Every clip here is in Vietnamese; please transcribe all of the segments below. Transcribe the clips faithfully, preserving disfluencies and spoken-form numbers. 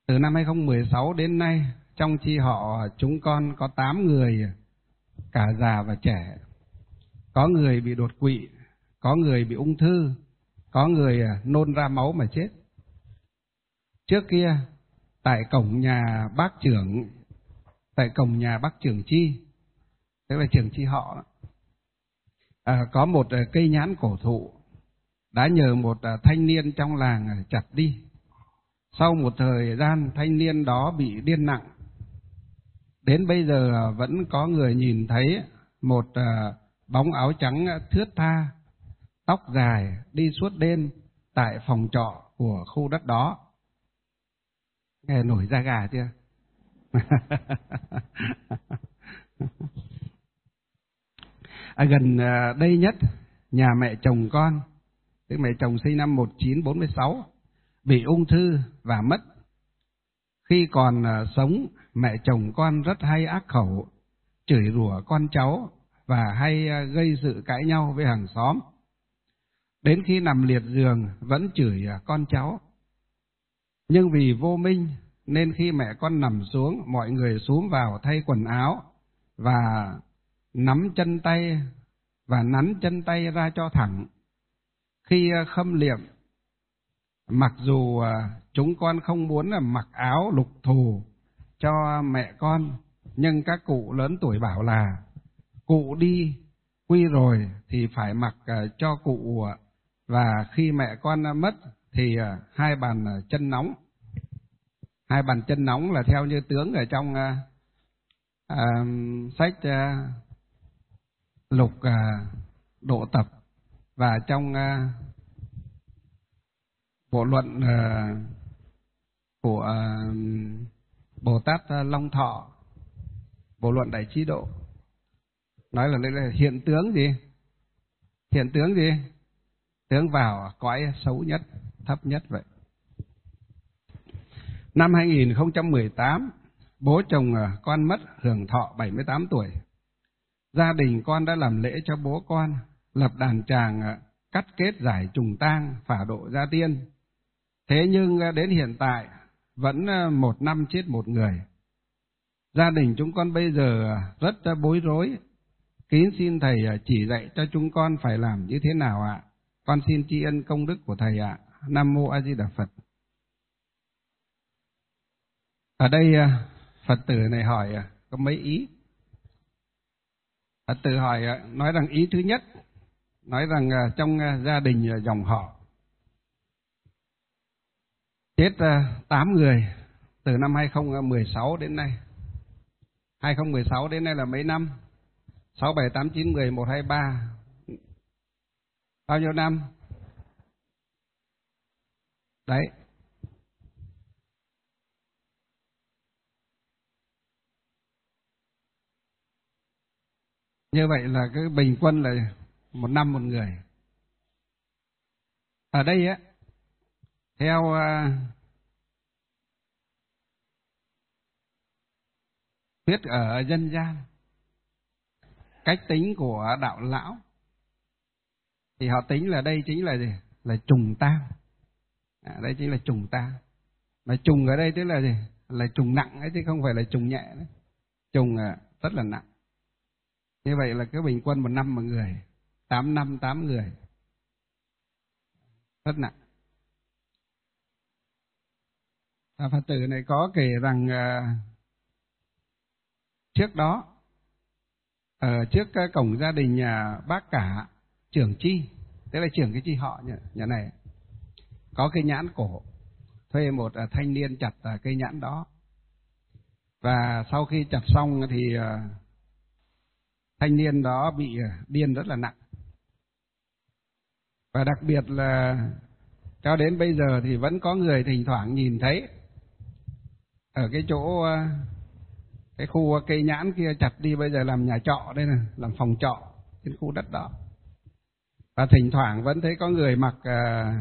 Từ năm hai không một sáu đến nay, trong chi họ chúng con có tám người, cả già và trẻ. Có người bị đột quỵ, có người bị ung thư, có người nôn ra máu mà chết. Trước kia, tại cổng nhà bác trưởng, tại cổng nhà bác trưởng chi, tức là trưởng chi họ đó, à, có một cây nhãn cổ thụ đã nhờ một thanh niên trong làng chặt đi. Sau một thời gian, thanh niên đó bị điên nặng. Đến bây giờ vẫn có người nhìn thấy một bóng áo trắng thướt tha, tóc dài, đi suốt đêm tại phòng trọ của khu đất đó. Nghe nổi da gà chưa? À, gần đây nhất, nhà mẹ chồng con, tức mẹ chồng sinh năm một nghìn chín trăm bốn mươi sáu, bị ung thư và mất. Khi còn sống, mẹ chồng con rất hay ác khẩu, chửi rủa con cháu và hay gây sự cãi nhau với hàng xóm. Đến khi nằm liệt giường vẫn chửi con cháu. Nhưng vì vô minh nên khi mẹ con nằm xuống, mọi người xúm vào thay quần áo và nắm chân tay và nắn chân tay ra cho thẳng. Khi khâm liệm, mặc dù chúng con không muốn là mặc áo lục thù cho mẹ con, nhưng các cụ lớn tuổi bảo là cụ đi quy rồi thì phải mặc cho cụ, và khi mẹ con mất thì hai bàn chân nóng. Hai bàn chân nóng là theo như tướng ở trong uh, uh, sách uh, lục uh, độ tập và trong uh, bộ luận uh, của uh, Bồ Tát Long Thọ, bộ luận Đại Trí Độ, nói là đây là hiện tướng gì? Hiện tướng gì? Tướng vào cõi xấu nhất, thấp nhất vậy. Năm hai nghìn không trăm mười tám, bố chồng con mất hưởng thọ bảy mươi tám tuổi. Gia đình con đã làm lễ cho bố con, lập đàn tràng cắt kết giải trùng tang, phả độ gia tiên. Thế nhưng đến hiện tại vẫn một năm chết một người. Gia đình chúng con bây giờ rất bối rối. Kính xin thầy chỉ dạy cho chúng con phải làm như thế nào ạ? Con xin tri ân công đức của thầy ạ. Nam mô A Di Đà Phật. Ở đây Phật tử này hỏi có mấy ý. Phật tử hỏi nói rằng ý thứ nhất, nói rằng trong gia đình dòng họ chết tám người từ năm hai không một sáu đến nay. hai không một sáu đến nay là mấy năm? sáu, bảy, tám, chín, mười, một, hai, ba. Bao nhiêu năm? Đấy. Như vậy là cái bình quân là một năm một người. Ở đây á, theo uh, thuyết ở dân gian, cách tính của đạo lão, thì họ tính là đây chính là gì? Là trùng tang. À, đây chính là trùng tang. Mà trùng ở đây tức là gì? Là trùng nặng ấy chứ không phải là trùng nhẹ đấy. Trùng uh, rất là nặng. Như vậy là cái bình quân một năm một người, tám năm tám người, rất nặng. À, Phật tử này có kể rằng uh, trước đó, ở trước uh, cổng gia đình nhà bác cả trưởng chi, tức là trưởng cái chi họ nhà, nhà này, có cây nhãn cổ, thuê một uh, thanh niên chặt uh, cây nhãn đó. Và sau khi chặt xong thì uh, thanh niên đó bị điên rất là nặng. Và đặc biệt là cho đến bây giờ thì vẫn có người thỉnh thoảng nhìn thấy ở cái chỗ, cái khu cây nhãn kia chặt đi bây giờ làm nhà trọ đây này, làm phòng trọ trên khu đất đó. Và thỉnh thoảng vẫn thấy có người mặc uh,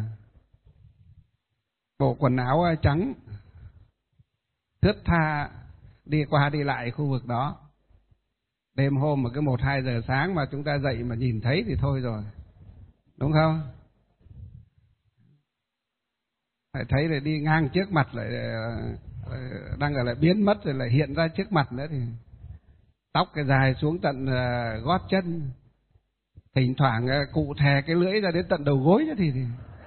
bộ quần áo trắng thướt tha đi qua đi lại khu vực đó. Đêm hôm mà cứ một hai giờ sáng mà chúng ta dậy mà nhìn thấy thì thôi rồi, đúng không? Phải thấy rồi đi ngang trước mặt lại đang ở lại biến mất rồi lại hiện ra trước mặt nữa, thì tóc cái dài xuống tận uh, gót chân, thỉnh thoảng uh, cụ thè cái lưỡi ra đến tận đầu gối nữa thì, thì...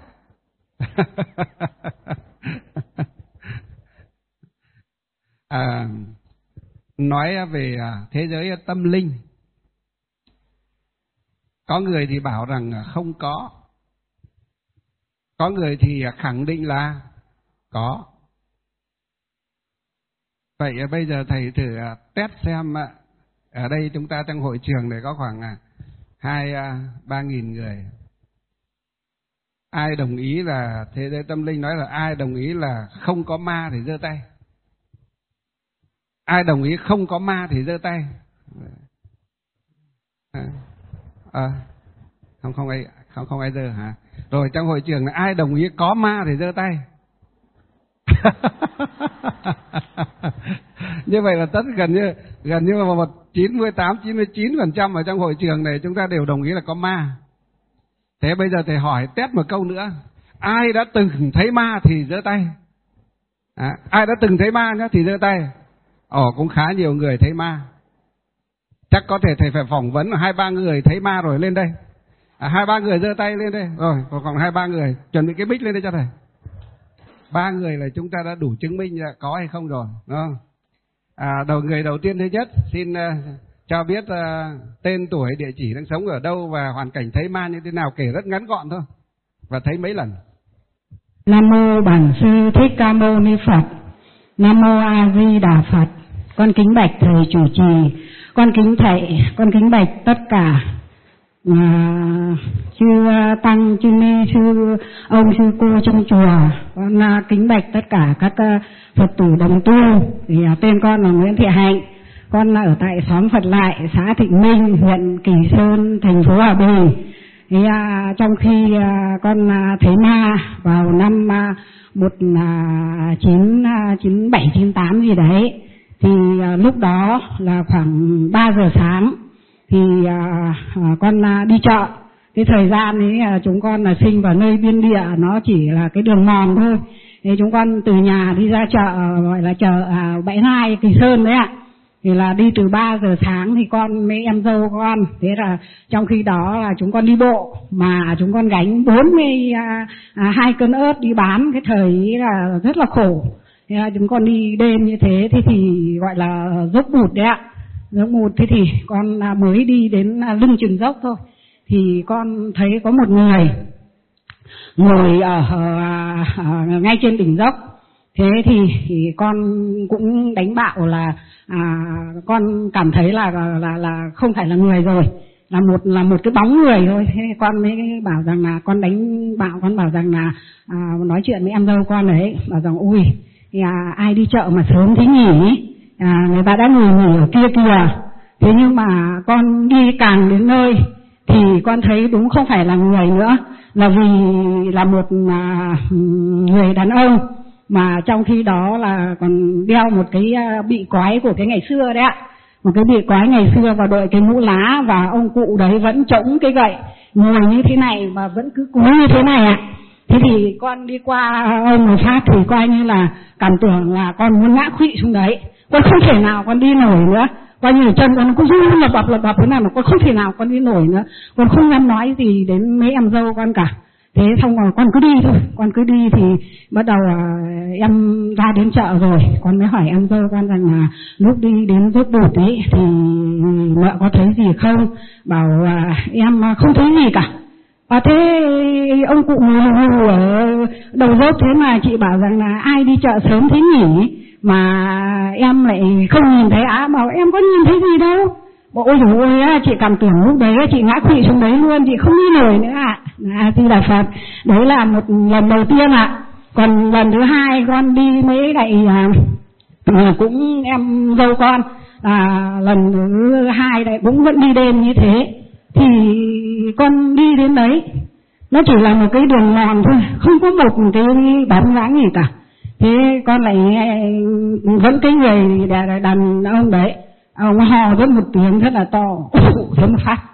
à, nói về uh, thế giới tâm linh, có người thì bảo rằng không có, có người thì khẳng định là có. Vậy bây giờ thầy thử test xem, ở đây chúng ta trong hội trường này có khoảng hai ba nghìn người, ai đồng ý là thế giới tâm linh, nói là ai đồng ý là không có ma thì giơ tay, ai đồng ý không có ma thì giơ tay. À, à, không không ai không không ai giơ hả? Rồi trong hội trường là ai đồng ý có ma thì giơ tay. Như vậy là tất gần như gần như là một chín mươi tám chín mươi chín phần trăm ở trong hội trường này chúng ta đều đồng ý là có ma. Thế bây giờ thầy hỏi test một câu nữa, ai đã từng thấy ma thì giơ tay. À, ai đã từng thấy ma nhá thì giơ tay. Ồ, cũng khá nhiều người thấy ma. Chắc có thể thầy phải phỏng vấn hai ba người thấy ma rồi lên đây. À, hai ba người giơ tay lên đây. Rồi, còn khoảng hai ba người chuẩn bị cái mic lên đây cho thầy. Ba người là chúng ta đã đủ chứng minh là có hay không rồi, đúng không? À, đầu người đầu tiên thứ nhất, xin uh, cho biết uh, tên tuổi, địa chỉ, đang sống ở đâu và hoàn cảnh thấy ma như thế nào, kể rất ngắn gọn thôi. Và thấy mấy lần. Nam mô Bản Sư Thích Ca Mâu Ni Phật. Nam mô A Di Đà Phật. Con kính bạch thầy chủ trì, con kính thầy, con kính bạch tất cả À, chư tăng, chư ni, chư ông, chư cô trong chùa. Con à, kính bạch tất cả các à, Phật tử đồng tu. Thì à, tên con là Nguyễn Thị Hạnh, con là ở tại xóm Phật Lại, xã Thịnh Minh, huyện Kỳ Sơn, thành phố Hòa Bình. Thì à, trong khi à, con à, thấy ma vào năm à, một chín chín bảy chín tám gì đấy, thì à, lúc đó là khoảng ba giờ sáng. Thì à, à, con à, đi chợ. Cái thời gian ấy à, chúng con là sinh vào nơi biên địa, nó chỉ là cái đường mòn thôi. Thế chúng con từ nhà đi ra chợ, gọi là chợ à, Bãi Hai, Kỳ Sơn đấy ạ. Thì là đi từ ba giờ sáng thì con mấy em dâu con. Thế là trong khi đó là chúng con đi bộ, mà chúng con gánh bốn mươi hai cân ớt đi bán. Cái thời ấy là rất là khổ. Thế là chúng con đi đêm như thế, thế thì gọi là dốc bụt đấy ạ. Dốc bụt, thế thì con mới đi đến lưng chừng dốc thôi, thì con thấy có một người ngồi ở, ở, ở ngay trên đỉnh dốc. Thế thì, thì con cũng đánh bạo là à, con cảm thấy là, là là không phải là người rồi, là một là một cái bóng người thôi. Thế con mới bảo rằng là con đánh bạo, con bảo rằng là à, nói chuyện với em dâu con ấy, bảo rằng ui à, ai đi chợ mà sớm thế nhỉ, à, người ta đã ngồi nghỉ ở kia kìa. Thế nhưng mà con đi càng đến nơi thì con thấy đúng không phải là người nữa, là vì là một à, người đàn ông, mà trong khi đó là còn đeo một cái bị quái của cái ngày xưa đấy ạ, một cái bị quái ngày xưa và đội cái mũ lá, và ông cụ đấy vẫn chống cái gậy ngồi như thế này mà vẫn cứ cúi như thế này ạ. Thế thì con đi qua ông một phát thì coi như là cảm tưởng là con muốn ngã khuỵu xuống đấy, con không thể nào con đi nổi nữa, coi như là chân con cứ run lập bập lập bập thế nào mà con không thể nào con đi nổi nữa, con không dám nói gì đến mấy em dâu con cả. Thế xong rồi con cứ đi thôi, con cứ đi thì bắt đầu à, em ra đến chợ rồi, con mới hỏi em dâu con rằng là lúc đi đến dốc bụt ấy thì mợ có thấy gì không, bảo à, em không thấy gì cả. À, thế ông cụ ngủ ở đầu dốc, thế mà chị bảo rằng là ai đi chợ sớm thế nhỉ, mà em lại không nhìn thấy á, bảo em có nhìn thấy gì đâu. Bộ ôi dồi ôi, chị cảm tưởng lúc đấy chị ngã quỵ xuống đấy luôn, chị không đi nổi nữa ạ. À, thì là Phật, đấy là một lần đầu tiên ạ. À. Còn lần thứ hai con đi mấy lại à, cũng em dâu con, à, lần thứ hai lại cũng vẫn đi đêm như thế. Thì con đi đến đấy, nó chỉ là một cái đường mòn thôi, không có một cái bóng dáng gì cả. Thế con lại vẫn cái người đàn ông đấy, ông hò rất một tiếng rất là to, thế một phát.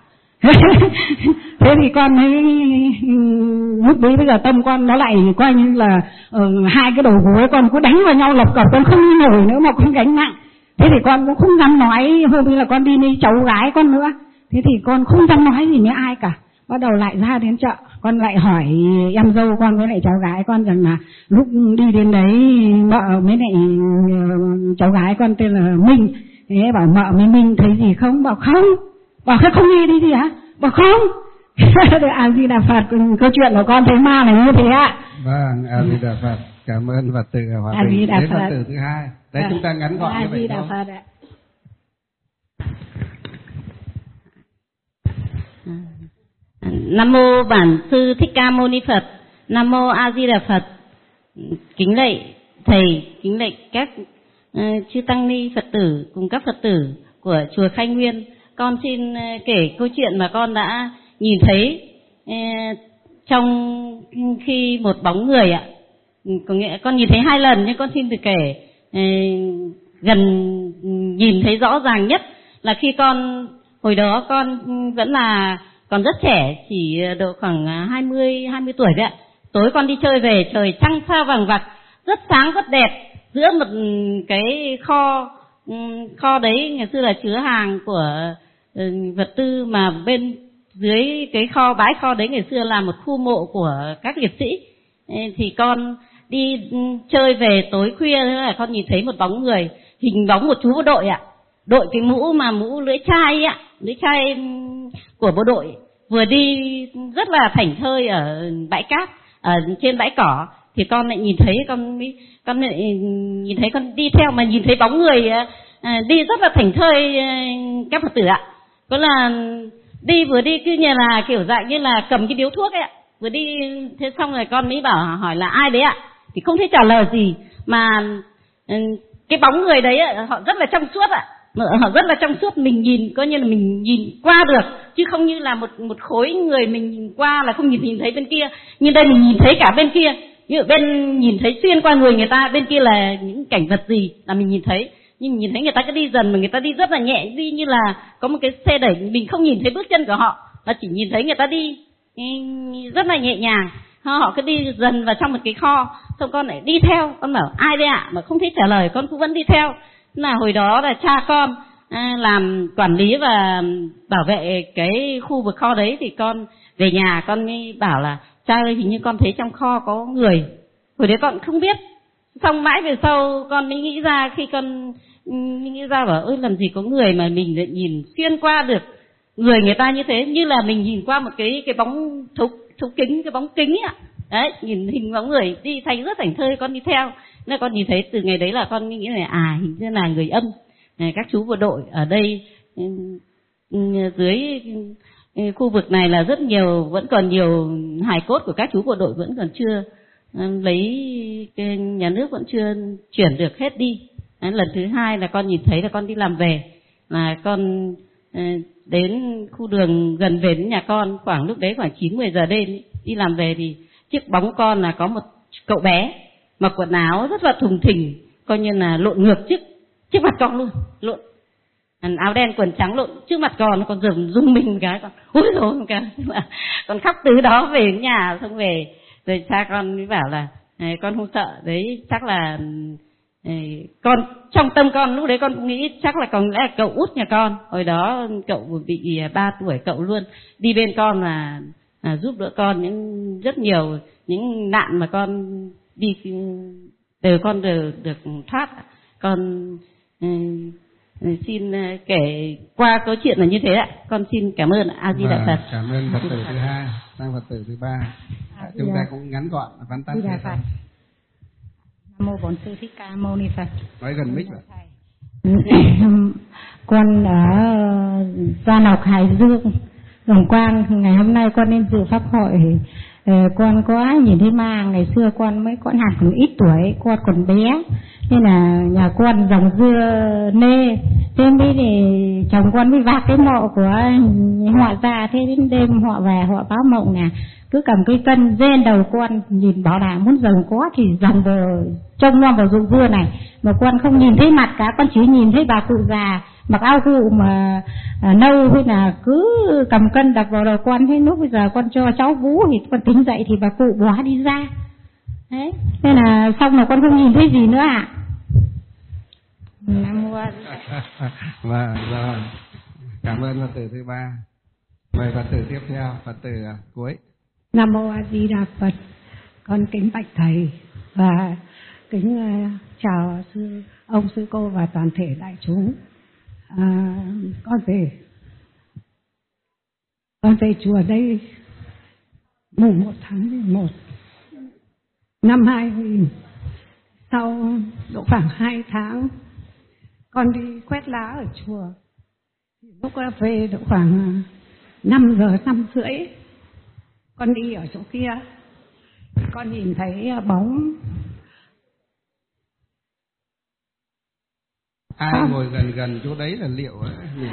Thế thì con mới lúc đấy bây giờ tâm con nó lại coi như là uh, hai cái đầu gối con cứ đánh vào nhau lập cập, con không nổi nữa mà con gánh nặng. Thế thì con cũng không dám nói, hôm nay là con đi với cháu gái con nữa, thế thì con không dám nói gì với ai cả. Bắt đầu lại ra đến chợ, con lại hỏi em dâu con với lại cháu gái con rằng là lúc đi đến đấy mợ với lại cháu gái con tên là Minh, thế bảo mợ với Minh thấy gì không? Bảo không. Bảo thế không nghe đi gì hả? Bảo không. A Di Đà Phật, câu chuyện của con thấy ma là như thế ạ. Vâng, A Di Đà Phật. Cảm ơn Phật tử Hòa Bình. Đến Phật tử thứ hai. Đấy, chúng ta ngắn gọn như vậy thôi. A Di Đà Phật ạ. Nam mô Bản Sư Thích Ca Mâu Ni Phật. Nam mô A Di Đà Phật. Kính lạy thầy, kính lạy các uh, chư tăng ni Phật tử cùng các Phật tử của chùa Khai Nguyên. Con xin uh, kể câu chuyện mà con đã nhìn thấy uh, trong khi một bóng người ạ. Có nghĩa con nhìn thấy hai lần, nhưng con xin được kể uh, gần nhìn thấy rõ ràng nhất là khi con hồi đó con vẫn là còn rất trẻ, chỉ độ khoảng hai mươi hai mươi tuổi đấy ạ. Tối con đi chơi về, trời trăng sao vàng vặc, rất sáng rất đẹp, giữa một cái kho kho đấy ngày xưa là chứa hàng của vật tư, mà bên dưới cái kho bãi kho đấy ngày xưa là một khu mộ của các liệt sĩ. Thì con đi chơi về tối khuya, thế là con nhìn thấy một bóng người, hình bóng một chú bộ đội ạ, đội cái mũ mà mũ lưỡi chai ạ, lưỡi chai của bộ đội, vừa đi rất là thảnh thơi ở bãi cát, ở trên bãi cỏ. Thì con lại nhìn thấy, con con lại nhìn thấy, con đi theo mà nhìn thấy bóng người à, đi rất là thảnh thơi các Phật tử ạ. Có là đi vừa đi cứ như là kiểu dạng như là cầm cái điếu thuốc ấy ạ, vừa đi. Thế xong rồi con mới bảo hỏi là ai đấy ạ, thì không thấy trả lời gì, mà cái bóng người đấy ạ, họ rất là trong suốt ạ. Họ rất là trong suốt, mình nhìn coi như là mình nhìn qua được, chứ không như là một một khối người mình nhìn qua là không nhìn nhìn thấy bên kia. Nhưng đây mình nhìn thấy cả bên kia, như bên nhìn thấy xuyên qua người người ta, bên kia là những cảnh vật gì là mình nhìn thấy. Nhưng mình nhìn thấy người ta cứ đi dần, mà người ta đi rất là nhẹ, đi như là có một cái xe đẩy, mình không nhìn thấy bước chân của họ, mà chỉ nhìn thấy người ta đi rất là nhẹ nhàng. Họ cứ đi dần vào trong một cái kho, xong con lại đi theo. Con bảo ai đây ạ, mà không thấy trả lời, con cũng vẫn đi theo. Là hồi đó là cha con à, làm quản lý và bảo vệ cái khu vực kho đấy, thì con về nhà con mới bảo là cha ơi, hình như con thấy trong kho có người. Hồi đấy con không biết, xong mãi về sau con mới nghĩ ra, khi con mới nghĩ ra bảo ơi, làm gì có người mà mình lại nhìn xuyên qua được người người ta như thế, như là mình nhìn qua một cái cái bóng thấu thấu kính, cái bóng kính ạ. Đấy, nhìn hình bóng người đi thành rất thảnh thơi, con đi theo. Nên con nhìn thấy từ ngày đấy là con nghĩ là à, hình như là người âm. Các chú bộ đội ở đây dưới khu vực này là rất nhiều, vẫn còn nhiều hài cốt của các chú bộ đội vẫn còn chưa lấy, nhà nước vẫn chưa chuyển được hết đi. Đấy, lần thứ hai là con nhìn thấy là con đi làm về, là con đến khu đường gần về đến nhà con, khoảng lúc đấy khoảng chín mười giờ đêm đi làm về, thì trước bóng con là có một cậu bé mặc quần áo rất là thùng thình, coi như là lộn ngược trước trước mặt con luôn, lộn áo đen quần trắng lộn trước mặt con, con dừng rung mình một cái, con ôi rồi một cái, con khóc từ đó về đến nhà. Xong về rồi cha con mới bảo là con không sợ đấy, chắc là con trong tâm con lúc đấy con cũng nghĩ chắc là còn lẽ là cậu út nhà con, hồi đó cậu bị ba tuổi, cậu luôn đi bên con là à, giúp đỡ con những rất nhiều những nạn mà con đi đều con đều được thoát. Con uh, xin uh, kể qua câu chuyện là như thế ạ. Con xin cảm ơn A Di Đà Phật. Cảm ơn Phật tử thứ hai, sang Phật tử thứ ba. Chúng ta cũng ngắn gọn vắn tắt thế thôi. Nam mô Bổn Sư Thích Ca Mâu Ni Phật. Nói gần mic vậy. Con ở Gia Lộc, Hải Dương, Đồng Quang, ngày hôm nay con lên dự pháp hội. Con có nhìn thấy ma, ngày xưa con mới con hạt còn ít tuổi, con còn bé, nên là nhà con dòng dưa nê, thế mới thì chồng con mới vác cái mộ của họ ra, thế đến đêm họ về họ báo mộng nè, cứ cầm cái cân rên đầu con, nhìn bảo là muốn dòng có thì dòng vào trông nom vào ruộng dưa này, mà con không nhìn thấy mặt cả, con chỉ nhìn thấy bà cụ già mặc áo cụ mà à, nâu hay là cứ cầm cân đặt vào đầu con, thế lúc bây giờ con cho cháu vú thì con tính dậy thì bà cụ bóa đi ra. Đấy, thế là xong là con không nhìn thấy gì nữa ạ. Nam mô. Vâng, rồi. Cảm ơn Phật tử thứ ba. Mời Phật tử tiếp theo, Phật tử cuối. Nam mô A Di Đà Phật. Con kính bạch thầy và kính uh, chào sư ông sư cô và toàn thể đại chúng. À, con về con về chùa đây mùng một tháng mười một năm hai nghìn. Sau độ khoảng hai tháng con đi quét lá ở chùa. Lúc về độ khoảng năm giờ năm rưỡi con đi ở chỗ kia, con nhìn thấy bóng ai à. ngồi gần gần chỗ đấy là liệu ấy.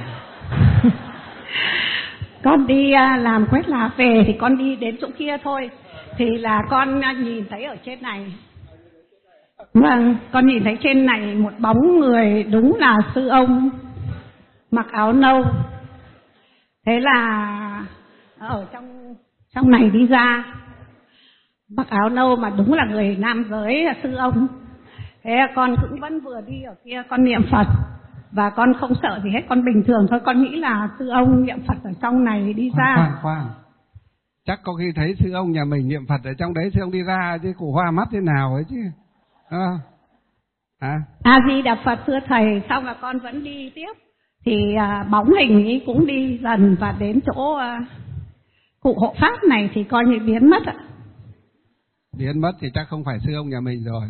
Con đi làm quét lá về thì con đi đến chỗ kia thôi, thì là con nhìn thấy ở trên này, vâng, con nhìn thấy trên này một bóng người, đúng là sư ông mặc áo nâu. Thế là ở trong trong này đi ra, mặc áo nâu mà đúng là người nam giới, là sư ông. Thế con cũng vẫn vừa đi ở kia con niệm Phật và con không sợ gì hết, con bình thường thôi, con nghĩ là sư ông niệm Phật ở trong này đi ra. Khoan khoan, chắc có khi thấy sư ông nhà mình niệm Phật ở trong đấy, sư ông đi ra chứ cụ hoa mắt thế nào ấy chứ. À, à. A Di Đà Phật thưa thầy. Xong là con vẫn đi tiếp, thì à, bóng hình ấy cũng đi dần và đến chỗ à, cụ hộ pháp này thì coi như biến mất ạ. Biến mất thì chắc không phải sư ông nhà mình rồi.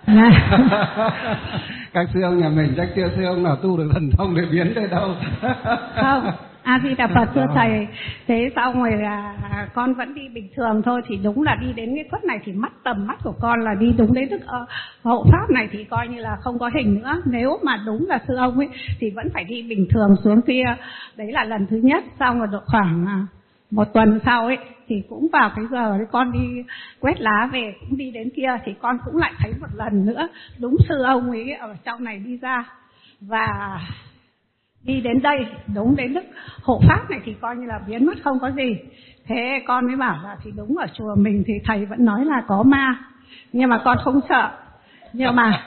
Các sư ông nhà mình chắc chưa sư ông nào tu được thần thông để biến tới đâu. Không, A Di Đà Phật thưa thầy. Thế xong rồi là con vẫn đi bình thường thôi, thì đúng là đi đến cái khuất này thì mắt tầm mắt của con là đi đúng đến đức uh, hộ pháp này thì coi như là không có hình nữa. Nếu mà đúng là sư ông ấy thì vẫn phải đi bình thường xuống kia. Đấy là lần thứ nhất. Xong rồi được khoảng uh, một tuần sau ấy thì cũng vào cái giờ ấy, con đi quét lá về cũng đi đến kia thì con cũng lại thấy một lần nữa đúng sư ông ấy ở trong này đi ra. Và đi đến đây đúng đến đức hộ pháp này thì coi như là biến mất không có gì. Thế con mới bảo là thì đúng ở chùa mình thì thầy vẫn nói là có ma, nhưng mà con không sợ. Nhưng mà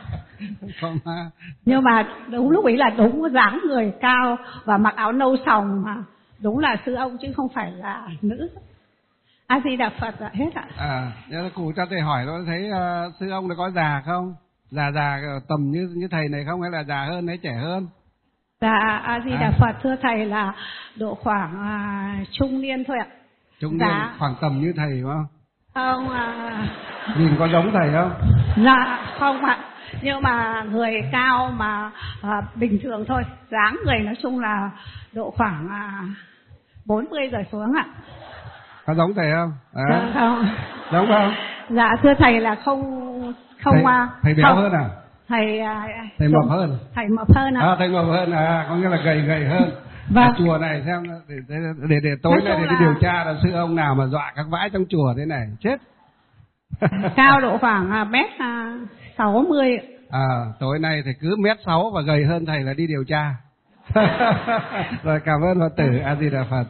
nhưng mà đúng lúc ấy là đúng dáng người cao và mặc áo nâu sòng mà đúng là sư ông chứ không phải là nữ. A Di Đà Phật ạ, hết ạ. À, nhớ cụ cho thầy hỏi tôi thấy uh, sư ông này có già không? Già già tầm như như thầy này không, hay là già hơn hay trẻ hơn? Dạ, A Di Đà à. Phật thưa thầy là độ khoảng uh, trung niên thôi ạ. Trung dạ. niên khoảng tầm như thầy đúng không? Không. Uh... Nhìn có giống thầy không? Dạ không ạ. Nhưng mà người cao mà uh, bình thường thôi. Dáng người nói chung là độ khoảng uh, bốn mươi rồi xuống ạ. Có giống thầy không? À. Dạ, không. Giống không? Dạ thưa thầy là không không thầy, uh, thầy béo không. hơn à? Thầy uh, thầy mập hơn. Thầy mập hơn ạ. À, thầy mập hơn à, có nghĩa là gầy gầy hơn. Vâng. Ở chùa này xem để để để, để tối nay để là... đi điều tra là sư ông nào mà dọa các vãi trong chùa thế này chết. Cao độ khoảng uh, mét uh, sáu mươi. À, tối nay thì cứ mét sáu và gầy hơn thầy là đi điều tra. Rồi cảm ơn Phật tử. A Di Đà Phật.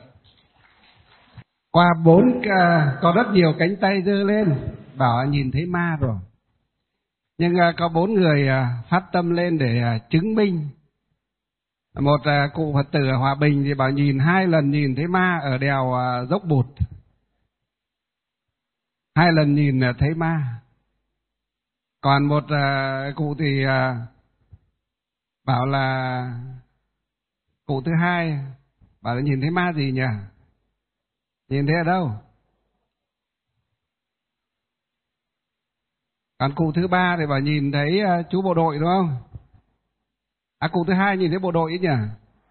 Qua bốn uh, có rất nhiều cánh tay giơ lên bảo nhìn thấy ma rồi, nhưng uh, có bốn người uh, phát tâm lên để uh, chứng minh. Một uh, cụ Phật tử ở Hòa Bình thì bảo nhìn hai lần nhìn thấy ma ở đèo uh, Dốc Bụt, hai lần nhìn uh, thấy ma. Còn một uh, cụ thì uh, bảo là cụ thứ hai bảo là nhìn thấy ma gì nhỉ? Nhìn thấy ở đâu? Còn cụ thứ ba thì bảo nhìn thấy uh, chú bộ đội đúng không? À, cụ thứ hai nhìn thấy bộ đội ấy nhỉ?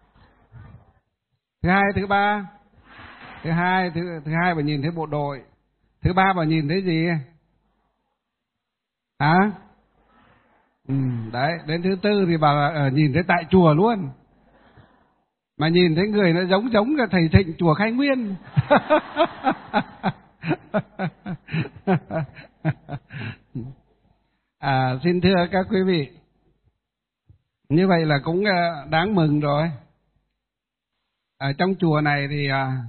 Thứ hai, thứ ba? Thứ hai, thứ, thứ hai bảo nhìn thấy bộ đội. Thứ ba bảo nhìn thấy gì? Hả? À? Ừ, đấy, đến thứ tư thì bảo là uh, nhìn thấy tại chùa luôn. Mà nhìn thấy người nó giống giống cái thầy Thịnh chùa Khai Nguyên. À, xin thưa các quý vị, Như vậy là cũng đáng mừng rồi. Ở trong chùa này thì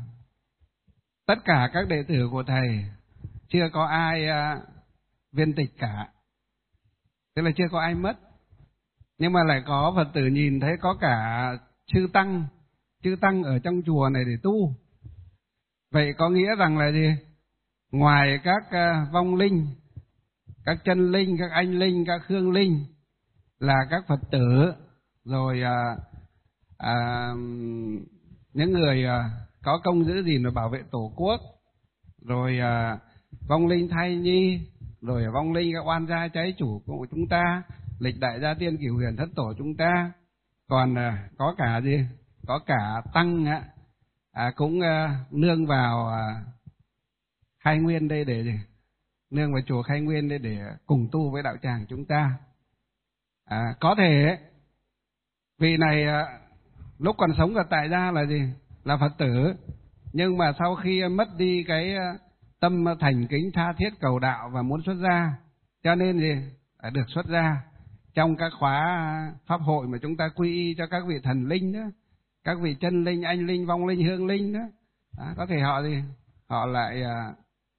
tất cả các đệ tử của thầy chưa có ai viên tịch cả, tức là chưa có ai mất. Nhưng mà lại có Phật tử nhìn thấy có cả chư tăng, chư tăng ở trong chùa này để tu. Vậy có nghĩa rằng là gì? Ngoài các vong linh, các chân linh, các anh linh, các hương linh là các Phật tử, rồi à, à, những người à, có công giữ gìn và bảo vệ Tổ quốc, rồi à, vong linh thai nhi, rồi vong linh các oan gia trái chủ của chúng ta, lịch đại gia tiên cửu huyền thất tổ chúng ta, còn à, có cả gì? Có cả tăng á, à, cũng à, nương vào à, Khai Nguyên đây để gì? Nương vào chùa Khai Nguyên đây để cùng tu với đạo tràng chúng ta. À, có thể vị này à, lúc còn sống ở tại gia là gì? Là Phật tử, nhưng mà sau khi mất đi cái tâm thành kính tha thiết cầu đạo và muốn xuất gia, cho nên gì? À, được xuất gia trong các khóa pháp hội mà chúng ta quy y cho các vị thần linh đó, các vị chân linh, anh linh, vong linh, hương linh đó. À, có thể họ gì? Họ lại à,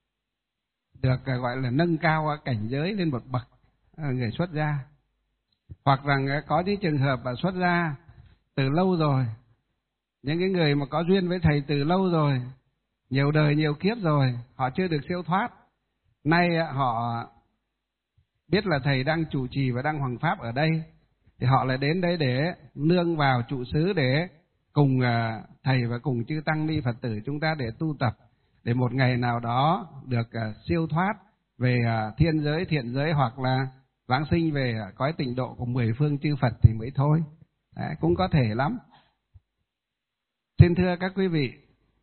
được à, gọi là nâng cao cảnh giới lên một bậc, à, người xuất gia. Hoặc rằng à, có những trường hợp à, xuất gia từ lâu rồi, những cái người mà có duyên với thầy từ lâu rồi, nhiều đời nhiều kiếp rồi, họ chưa được siêu thoát. Nay à, họ biết là thầy đang chủ trì và đang hoằng pháp ở đây, thì họ lại đến đây để nương vào trụ xứ để cùng à, thầy và cùng chư tăng ni Phật tử chúng ta để tu tập, để một ngày nào đó được uh, siêu thoát về uh, thiên giới, thiện giới, hoặc là vãng sinh về uh, cõi tịnh độ của mười phương chư Phật thì mới thôi. Đấy, cũng có thể lắm. Xin thưa các quý vị,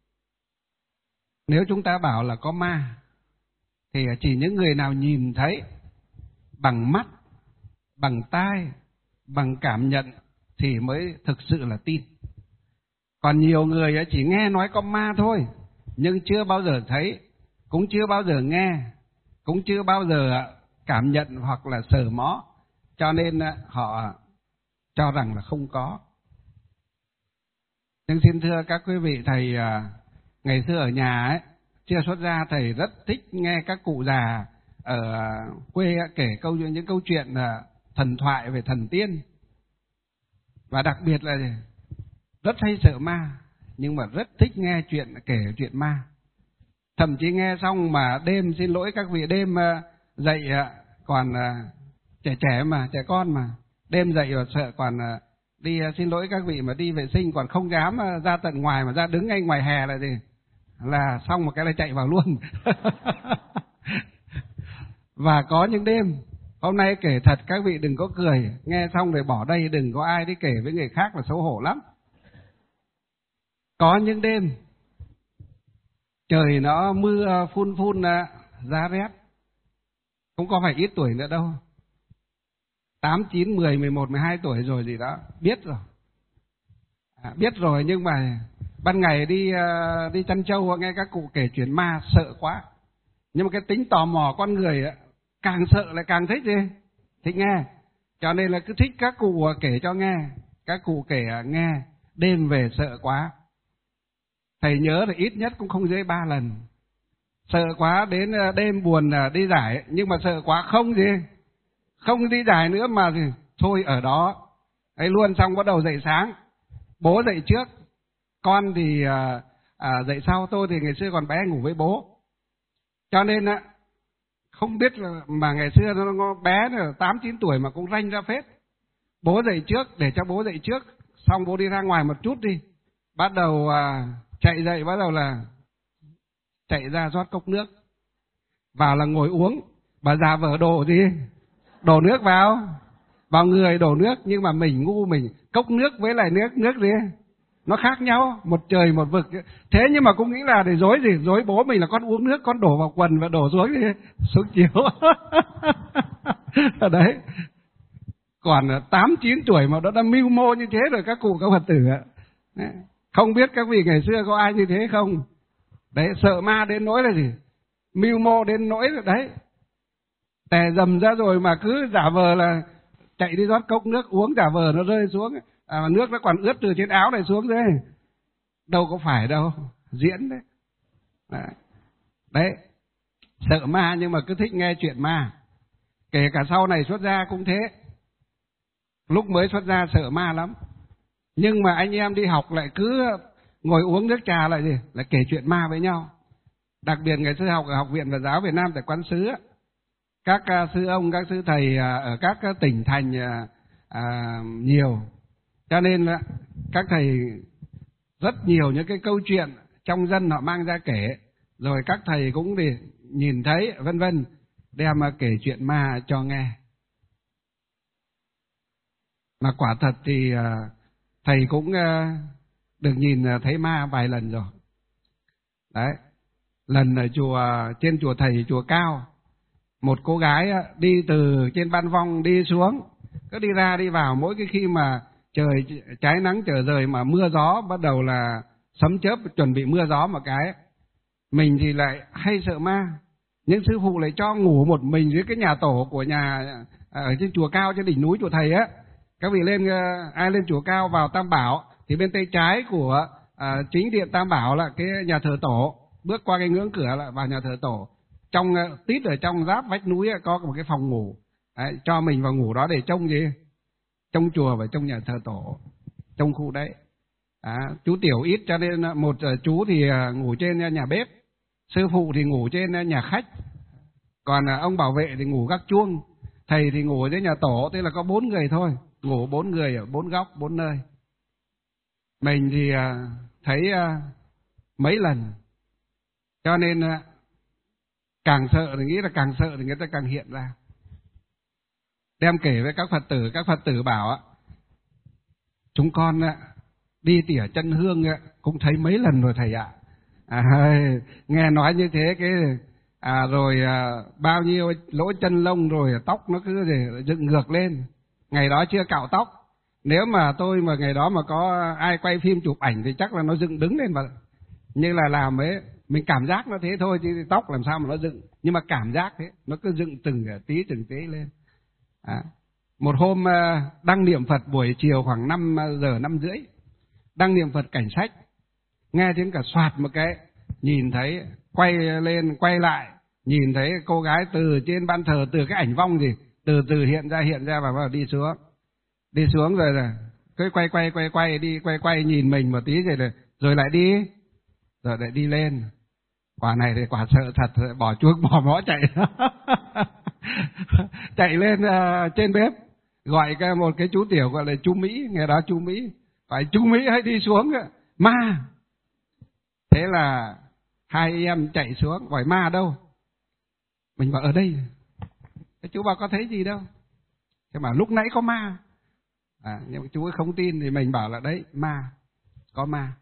nếu chúng ta bảo là có ma thì chỉ những người nào nhìn thấy bằng mắt, bằng tai, bằng cảm nhận thì mới thực sự là tin. Còn nhiều người chỉ nghe nói có ma thôi, nhưng chưa bao giờ thấy, cũng chưa bao giờ nghe, cũng chưa bao giờ cảm nhận hoặc là sờ mó, cho nên họ cho rằng là không có. Nhưng xin thưa các quý vị, thầy ngày xưa ở nhà ấy, chưa xuất gia, thầy rất thích nghe các cụ già ở quê kể câu những câu chuyện thần thoại về thần tiên, và đặc biệt là rất hay sợ ma, nhưng mà rất thích nghe chuyện kể chuyện ma. Thậm chí nghe xong mà đêm, xin lỗi các vị, đêm dậy còn trẻ trẻ mà, trẻ con mà, đêm dậy và sợ còn đi, xin lỗi các vị, mà đi vệ sinh còn không dám ra tận ngoài, mà ra đứng ngay ngoài hè là gì? Là xong một cái là chạy vào luôn. Và có những đêm, hôm nay kể thật các vị đừng có cười, nghe xong rồi bỏ đây, đừng có ai đi kể với người khác là xấu hổ lắm. Có những đêm trời nó mưa phun phun giá rét, cũng có phải ít tuổi nữa đâu, tám, chín, mười, mười một, mười hai tuổi rồi gì đó, biết rồi. À, biết rồi, nhưng mà ban ngày đi đi chăn trâu nghe các cụ kể chuyện ma sợ quá. Nhưng mà cái tính tò mò con người càng sợ lại càng thích gì? Thích nghe. Cho nên là cứ thích các cụ kể cho nghe. Các cụ kể nghe, đêm về sợ quá. Thầy nhớ là ít nhất cũng không dưới ba lần. Sợ quá đến đêm buồn đi giải, nhưng mà sợ quá không gì, không đi giải nữa mà gì, thôi ở đó ấy luôn. Xong bắt đầu dậy sáng, bố dậy trước, con thì à, à, dậy sau. Tôi thì ngày xưa còn bé ngủ với bố, cho nên á không biết là, mà ngày xưa nó bé là tám chín tuổi mà cũng ranh ra phết. Bố dậy trước, để cho bố dậy trước, xong bố đi ra ngoài một chút đi, bắt đầu à, chạy dậy, bắt đầu là chạy ra rót cốc nước vào, là ngồi uống. Bà già vợ đổ gì, đổ nước vào vào người, đổ nước. Nhưng mà mình ngu, mình cốc nước với lại nước nước gì nó khác nhau, một trời một vực. Thế nhưng mà cũng nghĩ là để dối gì, dối bố mình là con uống nước, con đổ vào quần và đổ xuống đi, xuống chiếu. Đấy, còn tám chín tuổi mà nó đã mưu mô như thế rồi các cụ các Phật tử ạ. Không biết các vị ngày xưa có ai như thế không? Đấy, sợ ma đến nỗi là gì, mưu mô đến nỗi là đấy, tè dầm ra rồi mà cứ giả vờ là chạy đi rót cốc nước uống giả vờ nó rơi xuống, à, nước nó còn ướt từ trên áo này xuống đấy. Đâu có phải đâu, diễn đấy. Đấy. Đấy, sợ ma nhưng mà cứ thích nghe chuyện ma. Kể cả sau này xuất gia cũng thế. Lúc mới xuất gia sợ ma lắm, nhưng mà anh em đi học lại cứ ngồi uống nước trà lại gì, lại kể chuyện ma với nhau. Đặc biệt ngày xưa học ở Học viện Phật giáo Việt Nam tại Quán Sứ, các sư ông, các sư thầy ở các tỉnh thành à, nhiều, cho nên là các thầy rất nhiều những cái câu chuyện trong dân họ mang ra kể, rồi các thầy cũng đi nhìn thấy vân vân, đem mà kể chuyện ma cho nghe. Mà quả thật thì thầy cũng được nhìn thấy ma vài lần rồi. Đấy, lần ở chùa, trên chùa thầy chùa Cao, một cô gái đi từ trên ban vong đi xuống, cứ đi ra đi vào, mỗi cái khi mà trời trái nắng trở rời mà mưa gió bắt đầu là sấm chớp chuẩn bị mưa gió một cái, mình thì lại hay sợ ma. Nhưng sư phụ lại cho ngủ một mình dưới cái nhà tổ của nhà ở trên chùa Cao, trên đỉnh núi chùa thầy á. Các vị lên, ai lên chùa Cao vào Tam Bảo thì bên tay trái của à, chính điện Tam Bảo là cái nhà thờ tổ, bước qua cái ngưỡng cửa là vào nhà thờ tổ. Trong tít ở trong giáp vách núi có một cái phòng ngủ. Đấy, cho mình vào ngủ đó để trông gì? Trông chùa và trông nhà thờ tổ, trong khu đấy. À, chú tiểu ít cho nên một chú thì ngủ trên nhà bếp, sư phụ thì ngủ trên nhà khách, còn ông bảo vệ thì ngủ gác chuông, thầy thì ngủ dưới nhà tổ. Tức là có bốn người thôi, ngủ bốn người ở bốn góc, bốn nơi. Mình thì thấy mấy lần, cho nên càng sợ thì nghĩ là càng sợ thì người ta càng hiện ra. Đem kể với các Phật tử, các Phật tử bảo chúng con đi tỉa chân hương cũng thấy mấy lần rồi thầy ạ. À, nghe nói như thế cái à, rồi à, bao nhiêu lỗ chân lông rồi tóc nó cứ để dựng ngược lên. Ngày đó chưa cạo tóc, nếu mà tôi mà ngày đó mà có ai quay phim chụp ảnh thì chắc là nó dựng đứng lên. Mà như là làm ấy, mình cảm giác nó thế thôi, chứ tóc làm sao mà nó dựng, nhưng mà cảm giác thế, nó cứ dựng từng tí từng tí lên. À, một hôm đăng niệm Phật buổi chiều khoảng năm giờ năm rưỡi, đăng niệm Phật cảnh sách, nghe tiếng cả soạt một cái, nhìn thấy quay lên quay lại, nhìn thấy cô gái từ trên ban thờ, từ cái ảnh vong gì từ từ hiện ra hiện ra và vào đi xuống, đi xuống rồi là cứ quay quay quay quay đi quay quay nhìn mình một tí rồi là, rồi lại đi, rồi lại đi lên. Quả này thì quả sợ thật, bỏ chuông bỏ mõ chạy chạy lên uh, trên bếp gọi cái một cái chú tiểu gọi là chú Mỹ, ngày đó chú Mỹ, phải chú Mỹ hãy đi xuống ma. Thế là hai em chạy xuống hỏi ma đâu, mình bảo ở đây. Cái chú bảo có thấy gì đâu, thế mà lúc nãy có ma. À, nhưng mà chú ấy không tin thì mình bảo là đấy ma, có ma.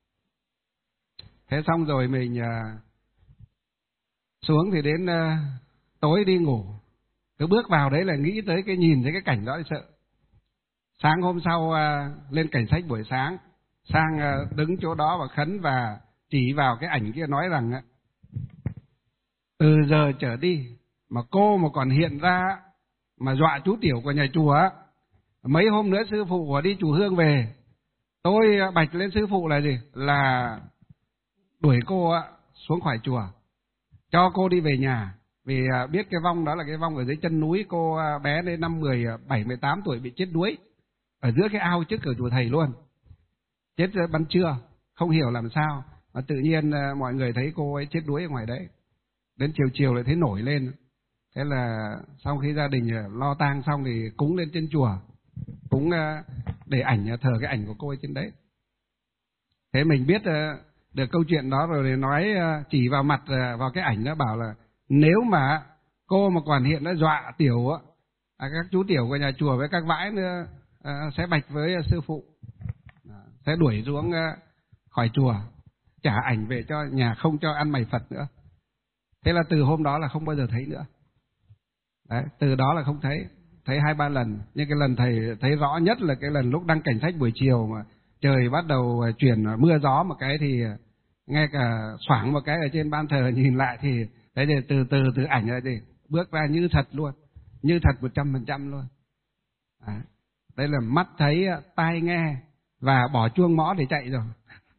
Thế xong rồi mình uh, xuống thì đến uh, tối đi ngủ, cứ bước vào đấy là nghĩ tới cái nhìn thấy cái cảnh đó thì sợ. Sáng hôm sau uh, lên cảnh sách buổi sáng, sang uh, đứng chỗ đó và khấn và chỉ vào cái ảnh kia nói rằng uh, từ giờ trở đi mà cô mà còn hiện ra mà dọa chú tiểu của nhà chùa, mấy hôm nữa sư phụ đi chùa Hương về, tôi uh, bạch lên sư phụ là gì, là đuổi cô uh, xuống khỏi chùa, cho cô đi về nhà. Vì biết cái vong đó là cái vong ở dưới chân núi, cô bé đến năm mười bảy mười tám tuổi bị chết đuối ở giữa cái ao trước cửa chùa thầy luôn, chết ban trưa, không hiểu làm sao mà tự nhiên mọi người thấy cô ấy chết đuối ở ngoài đấy. Đến chiều chiều lại thấy nổi lên. Thế là sau khi gia đình lo tang xong thì cúng lên trên chùa, cúng để ảnh, thờ cái ảnh của cô ấy trên đấy. Thế mình biết được câu chuyện đó rồi, thì nói chỉ vào mặt vào cái ảnh đó bảo là nếu mà cô mà còn hiện đã dọa tiểu à, các chú tiểu của nhà chùa với các vãi nữa à, sẽ bạch với sư phụ, à, sẽ đuổi xuống à, khỏi chùa, trả ảnh về cho nhà, không cho ăn mày Phật nữa. Thế là từ hôm đó là không bao giờ thấy nữa. Đấy, từ đó là không thấy, thấy hai ba lần. Nhưng cái lần thầy thấy rõ nhất là cái lần lúc đăng cảnh sách buổi chiều mà trời bắt đầu chuyển mưa gió một cái thì nghe cả xoảng một cái ở trên ban thờ, nhìn lại thì đấy, thì từ từ từ ảnh ra thì bước ra như thật luôn, như thật một trăm phần trăm luôn. À, đây là mắt thấy, tai nghe và bỏ chuông mõ để chạy rồi.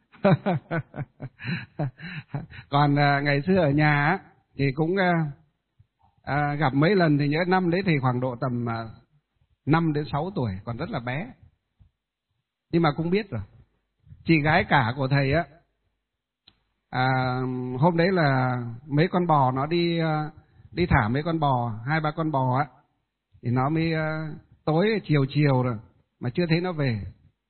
Còn à, ngày xưa ở nhà á, thì cũng à, à, gặp mấy lần, thì nhớ năm đấy thì khoảng độ tầm à, năm đến sáu tuổi, còn rất là bé. Nhưng mà cũng biết rồi. Chị gái cả của thầy á, à, hôm đấy là mấy con bò nó đi đi thả mấy con bò, hai ba con bò á, thì nó mới uh, tối chiều chiều rồi mà chưa thấy nó về.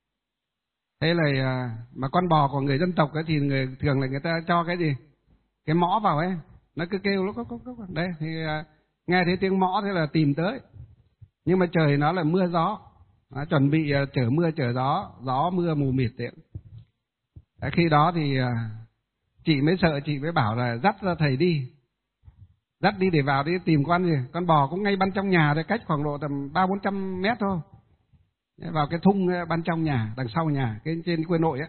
Thế là uh, mà con bò của người dân tộc ấy thì người thường là người ta cho cái gì, cái mõ vào ấy, nó cứ kêu nó có có có đây thì uh, nghe thấy tiếng mõ, thế là tìm tới. Nhưng mà trời nó là mưa gió, nó chuẩn bị uh, chở mưa chở gió, gió mưa mù mịt đấy. Đấy, khi đó thì uh, chị mới sợ, chị mới bảo là dắt ra thầy đi, dắt đi để vào đi tìm con gì. Con bò cũng ngay ban trong nhà đấy, cách khoảng độ tầm ba bốn trăm mét thôi, vào cái thung ban trong nhà, đằng sau nhà, cái trên quê nội ấy.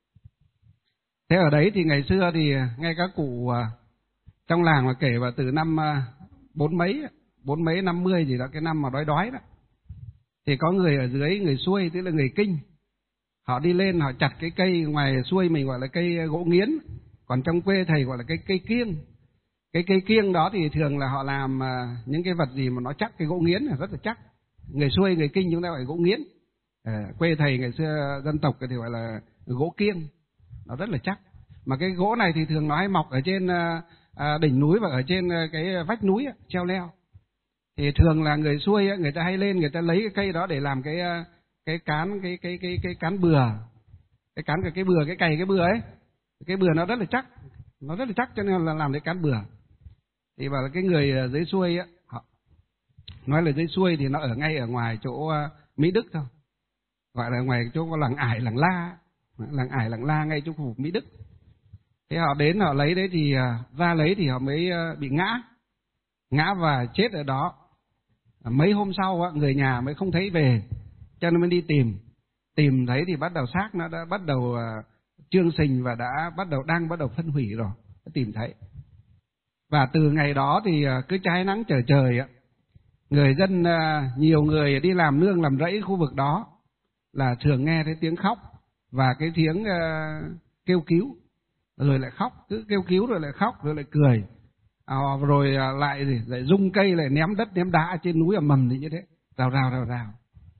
Thế ở đấy thì ngày xưa thì ngay các cụ trong làng mà kể vào từ năm bốn mấy, bốn mấy năm mươi gì đó, cái năm mà đói đói đó, thì có người ở dưới, người xuôi, tức là người Kinh, họ đi lên họ chặt cái cây ngoài xuôi mình gọi là cây gỗ nghiến, còn trong quê thầy gọi là cây cây kiêng. Cái cây kiêng đó thì thường là họ làm uh, những cái vật gì mà nó chắc, cái gỗ nghiến là rất là chắc. Người xuôi, người Kinh chúng ta gọi là gỗ nghiến. À, quê thầy ngày xưa dân tộc thì gọi là gỗ kiêng, nó rất là chắc. Mà cái gỗ này thì thường nó hay mọc ở trên uh, uh, đỉnh núi và ở trên uh, cái vách núi uh, treo leo. Thì thường là người xuôi uh, người ta hay lên, người ta lấy cái cây đó để làm cái uh, cái cán cái cái cái cái cán bừa, cái cán cái cái bừa, cái cày cái bừa ấy, cái bừa nó rất là chắc, nó rất là chắc cho nên là làm cái cán bừa. Thì bảo là cái người dưới xuôi á, họ nói là dưới xuôi thì nó ở ngay ở ngoài chỗ uh, Mỹ Đức thôi, gọi là ngoài chỗ làng Ải làng La, làng Ải làng La ngay chỗ khu vực Mỹ Đức. Thế họ đến họ lấy đấy thì uh, ra lấy thì họ mới uh, bị ngã, ngã và chết ở đó. À, mấy hôm sau á, người nhà mới không thấy về, cho nên mới đi tìm, tìm thấy thì bắt đầu xác nó đã bắt đầu uh, trương sình và đã bắt đầu đang bắt đầu phân hủy rồi, tìm thấy. Và từ ngày đó thì cứ trái nắng trở trời, người dân, nhiều người đi làm nương làm rẫy khu vực đó là thường nghe thấy tiếng khóc và cái tiếng kêu cứu, rồi lại khóc, cứ kêu cứu rồi lại khóc rồi lại cười, à, rồi lại lại rung cây, lại ném đất ném đá trên núi ở mầm thì như thế, rào rào rào rào.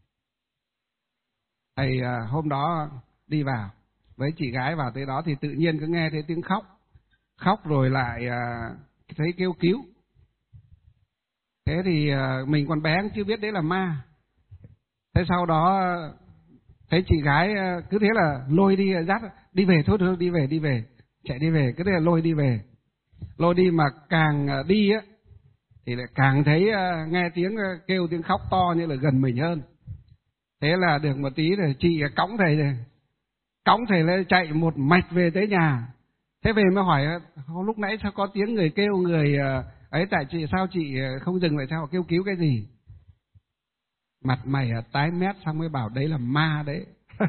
Thầy hôm đó đi vào với chị gái vào tới đó thì tự nhiên cứ nghe thấy tiếng khóc, khóc rồi lại thấy kêu cứu. Thế thì mình còn bé chưa biết đấy là ma. Thế sau đó thấy chị gái cứ thế là lôi đi, dắt đi về, thôi thôi đi về đi về, chạy đi về, cứ thế là lôi đi về, lôi đi. Mà càng đi á thì lại càng thấy nghe tiếng kêu, tiếng khóc to như là gần mình hơn. Thế là được một tí rồi chị cõng thầy rồi, cõng thầy lên chạy một mạch về tới nhà. Thế về mới hỏi lúc nãy sao có tiếng người kêu người ấy, tại chị sao chị không dừng lại, sao kêu cứu cái gì? Mặt mày tái mét, xong mới bảo đấy là ma đấy.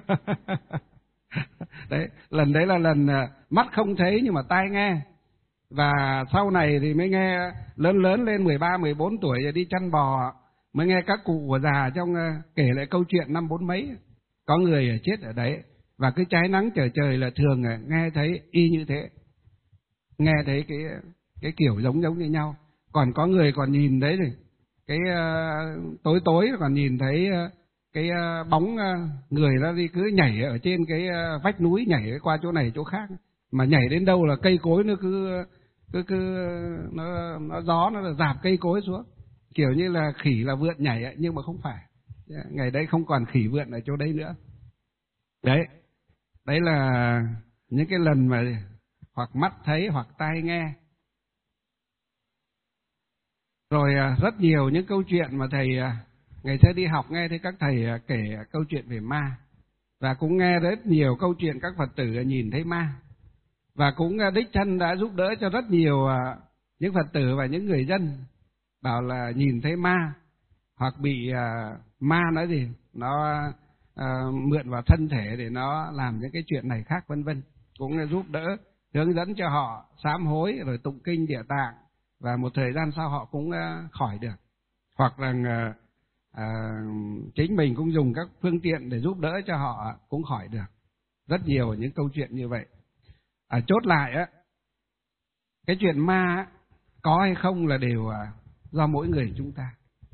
Đấy, lần đấy là lần mắt không thấy nhưng mà tai nghe. Và sau này thì mới nghe lớn lớn lên mười ba, mười bốn tuổi rồi đi chăn bò, mới nghe các cụ già trong kể lại câu chuyện năm bốn mấy, có người chết ở đấy. Và cứ trái nắng trở trời là thường nghe thấy y như thế, nghe thấy cái cái kiểu giống giống như nhau. Còn có người còn nhìn đấy thì cái uh, tối tối còn nhìn thấy uh, cái uh, bóng uh, người nó đi cứ nhảy ở trên cái uh, vách núi, nhảy qua chỗ này chỗ khác, mà nhảy đến đâu là cây cối nó cứ cứ cứ nó nó gió nó là dạp cây cối xuống, kiểu như là khỉ là vượn nhảy ấy, nhưng mà không phải. Ngày đấy không còn khỉ vượn ở chỗ đấy nữa. Đấy, đấy là những cái lần mà hoặc mắt thấy hoặc tai nghe. Rồi rất nhiều những câu chuyện mà thầy ngày xưa đi học nghe thấy các thầy kể câu chuyện về ma, và cũng nghe rất nhiều câu chuyện các Phật tử nhìn thấy ma, và cũng đích thân đã giúp đỡ cho rất nhiều những Phật tử và những người dân bảo là nhìn thấy ma hoặc bị ma nói gì nó uh, mượn vào thân thể để nó làm những cái chuyện này khác vân vân, cũng giúp đỡ hướng dẫn cho họ sám hối rồi tụng kinh Địa Tạng, và một thời gian sau họ cũng uh, khỏi được. Hoặc là uh, à, chính mình cũng dùng các phương tiện để giúp đỡ cho họ cũng khỏi được. Rất nhiều những câu chuyện như vậy. À, chốt lại á, cái chuyện ma á, có hay không là đều à, do mỗi người chúng ta.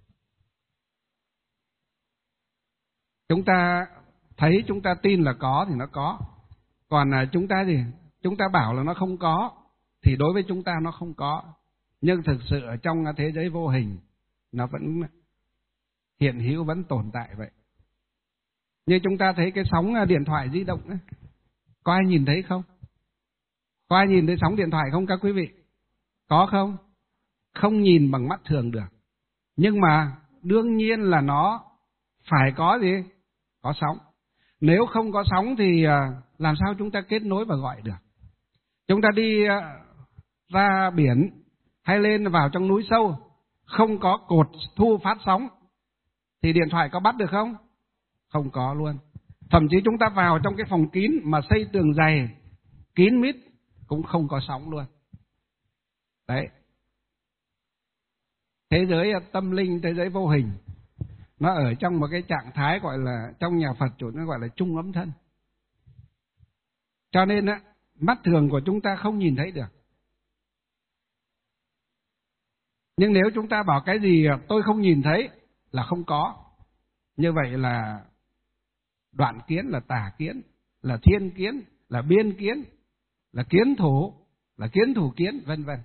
Chúng ta thấy, chúng ta tin là có thì nó có. Còn à, chúng ta gì? Chúng ta bảo là nó không có thì đối với chúng ta nó không có. Nhưng thực sự ở trong thế giới vô hình nó vẫn hiện hữu, vẫn tồn tại vậy. Như chúng ta thấy cái sóng điện thoại di động ấy, có ai nhìn thấy không? Có ai nhìn thấy sóng điện thoại không các quý vị? Có không? Không nhìn bằng mắt thường được. Nhưng mà đương nhiên là nó phải có gì? Có sóng. Nếu không có sóng thì làm sao chúng ta kết nối và gọi được? Chúng ta đi ra biển hay lên vào trong núi sâu, không có cột thu phát sóng thì điện thoại có bắt được không? Không có luôn. Thậm chí chúng ta vào trong cái phòng kín mà xây tường dày, kín mít cũng không có sóng luôn. Đấy. Thế giới tâm linh, thế giới vô hình, nó ở trong một cái trạng thái gọi là, trong nhà Phật chủ nó gọi là chung ấm thân. Cho nên á, mắt thường của chúng ta không nhìn thấy được. Nhưng nếu chúng ta bảo cái gì tôi không nhìn thấy là không có, như vậy là đoạn kiến, là tà kiến, là thiên kiến, là biên kiến, là kiến thủ, là kiến thủ kiến, vân vân.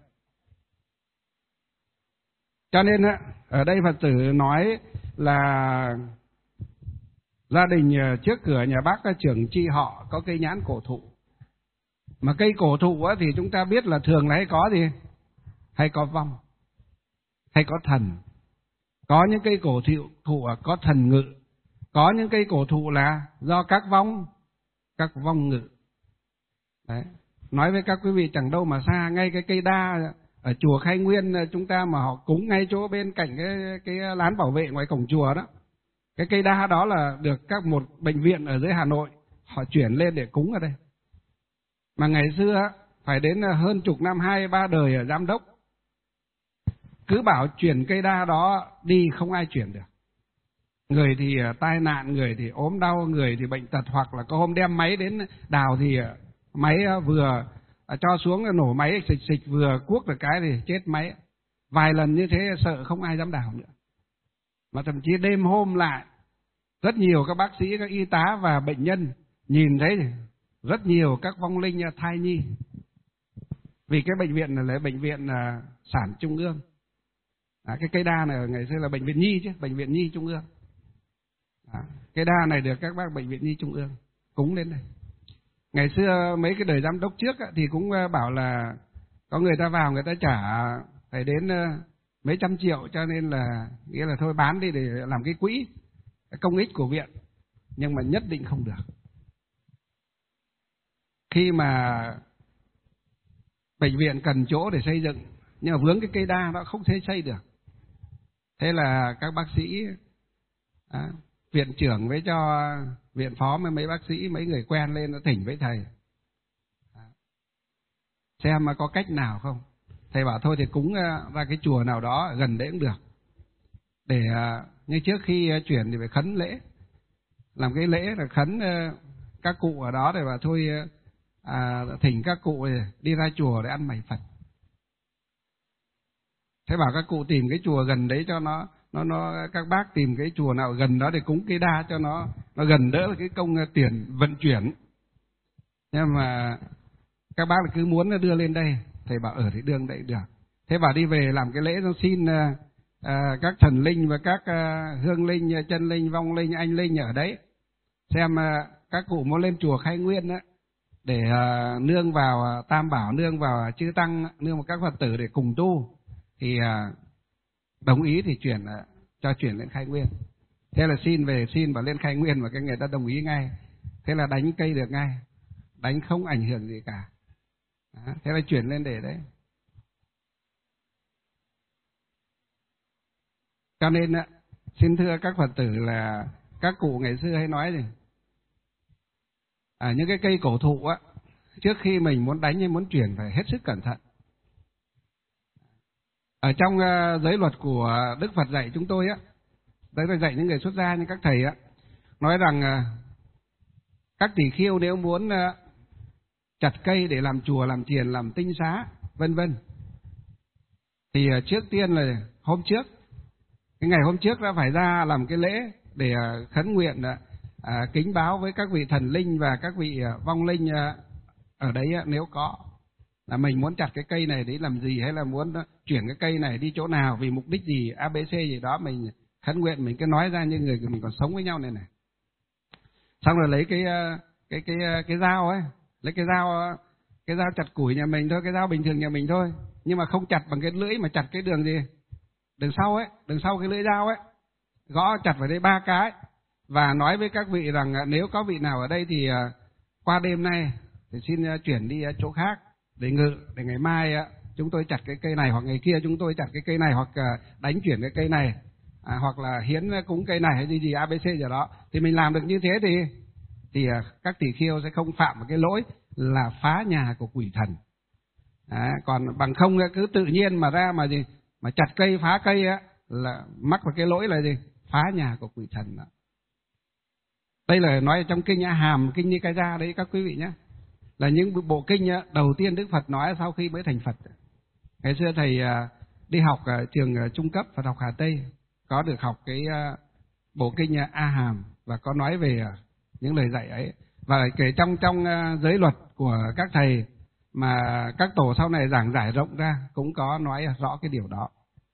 Cho nên ở đây Phật tử nói là gia đình trước cửa nhà bác trưởng chi họ có cây nhãn cổ thụ. Mà cây cổ thụ thì chúng ta biết là thường là hay có gì? Hay có vong, hay có thần. Có những cây cổ thụ, thụ có thần ngự. Có những cây cổ thụ là do các vong, các vong ngự. Đấy. Nói với các quý vị chẳng đâu mà xa, ngay cái cây đa ở chùa Khai Nguyên chúng ta mà họ cúng ngay chỗ bên cạnh cái, cái lán bảo vệ ngoài cổng chùa đó. Cái cây đa đó là được các một bệnh viện ở dưới Hà Nội họ chuyển lên để cúng ở đây. Mà ngày xưa phải đến hơn chục năm, hai ba đời ở giám đốc, cứ bảo chuyển cây đa đó đi không ai chuyển được. Người thì tai nạn, người thì ốm đau, người thì bệnh tật, hoặc là có hôm đem máy đến đào thì máy vừa cho xuống nổ máy xịch xịch, vừa cuốc được cái thì chết máy. Vài lần như thế sợ không ai dám đào nữa. Mà thậm chí đêm hôm lại, rất nhiều các bác sĩ, các y tá và bệnh nhân nhìn thấy rất nhiều các vong linh thai nhi. Vì cái bệnh viện này là bệnh viện sản trung ương. À, cái cây đa này ngày xưa là bệnh viện nhi chứ, bệnh viện nhi trung ương. À, cây đa này được các bác bệnh viện nhi trung ương cúng lên đây. Ngày xưa mấy cái đời giám đốc trước thì cũng bảo là có người ta vào người ta trả phải đến mấy trăm triệu, cho nên là nghĩa là thôi bán đi để làm cái quỹ công ích của viện. Nhưng mà nhất định không được. Khi mà bệnh viện cần chỗ để xây dựng nhưng mà vướng cái cây đa đó không thể xây được. Thế là các bác sĩ, à, viện trưởng với cho viện phó với mấy bác sĩ, mấy người quen lên nó thỉnh với thầy, à, xem mà có cách nào không. Thầy bảo thôi thì cúng ra cái chùa nào đó gần đấy cũng được. Để à, như trước khi chuyển thì phải khấn lễ, làm cái lễ là khấn uh, các cụ ở đó để mà thôi à, thỉnh các cụ đi ra chùa để ăn mày Phật. Thế bảo các cụ tìm cái chùa gần đấy cho nó, nó, nó các bác tìm cái chùa nào gần đó để cúng cây đa cho nó, nó gần đỡ cái công tiền vận chuyển. Nhưng mà các bác cứ muốn đưa lên đây, thầy bảo ở thì đưa đây được. Thế bảo đi về làm cái lễ nó xin à, các thần linh và các à, hương linh, chân linh, vong linh, anh linh ở đấy, xem à, các cụ muốn lên chùa Khai Nguyên á, để à, nương vào à, Tam Bảo, nương vào chư tăng, nương vào các Phật tử để cùng tu. Thì à, đồng ý thì chuyển à, cho chuyển lên Khai Nguyên. Thế là xin về, xin và lên Khai Nguyên, và cái người ta đồng ý ngay. Thế là đánh cây được ngay, đánh không ảnh hưởng gì cả. Đó, thế là chuyển lên để đấy. Cho nên á, xin thưa các Phật tử là các cụ ngày xưa hay nói gì, à, những cái cây cổ thụ á, trước khi mình muốn đánh hay muốn chuyển phải hết sức cẩn thận. Ở trong uh, giới luật của Đức Phật dạy chúng tôi á, Đấy là dạy những người xuất gia như các thầy á, nói rằng à, các tỷ khưu nếu muốn à, chặt cây để làm chùa, làm thiền, làm tinh xá, vân vân, thì à, trước tiên là hôm trước, cái ngày hôm trước đã phải ra làm cái lễ để à, khấn nguyện, à, à, kính báo với các vị thần linh và các vị à, vong linh à, ở đấy à, nếu có, là mình muốn chặt cái cây này để làm gì, hay là muốn chuyển cái cây này đi chỗ nào, vì mục đích gì, a bê xê gì đó, mình khấn nguyện, mình cứ nói ra như người mình còn sống với nhau này này. Xong rồi lấy cái cái cái cái dao ấy, lấy cái dao cái dao chặt củi nhà mình thôi, cái dao bình thường nhà mình thôi, nhưng mà không chặt bằng cái lưỡi mà chặt cái đường gì, đường sau ấy, đường sau cái lưỡi dao ấy, gõ chặt vào đây ba cái, và nói với các vị rằng nếu có vị nào ở đây thì qua đêm nay thì xin chuyển đi chỗ khác để ngự, để ngày mai chúng tôi chặt cái cây này, hoặc ngày kia chúng tôi chặt cái cây này, hoặc đánh chuyển cái cây này, à, hoặc là hiến cúng cây này hay gì gì a bê xê gì đó, thì mình làm được như thế thì thì các tỷ khưu sẽ không phạm một cái lỗi là phá nhà của quỷ thần. À, còn bằng không cứ tự nhiên mà ra mà gì mà chặt cây phá cây á, là mắc vào cái lỗi là gì, phá nhà của quỷ thần đó. Đây là nói trong kinh A Hàm, kinh Nikaya đấy các quý vị nhé, là những bộ kinh đầu tiên Đức Phật nói sau khi mới thành Phật. Ngày xưa thầy đi học ở trường trung cấp Phật học Hà Tây, có được học cái bộ kinh A Hàm và có nói về những lời dạy ấy, và kể trong trong giới luật của các thầy mà các tổ sau này giảng giải rộng ra cũng có nói rõ cái điều đó.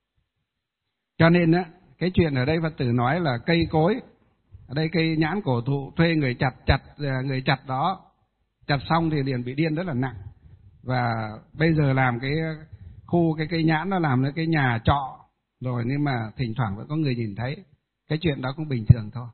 Cho nên á, cái chuyện ở đây Phật tử nói là cây cối, ở đây cây nhãn cổ thụ, thuê người chặt, chặt người chặt đó, chặt xong thì liền bị điên rất là nặng, và bây giờ làm cái khu cái cây nhãn nó làm cái nhà trọ rồi, nhưng mà thỉnh thoảng vẫn có người nhìn thấy, cái chuyện đó cũng bình thường thôi.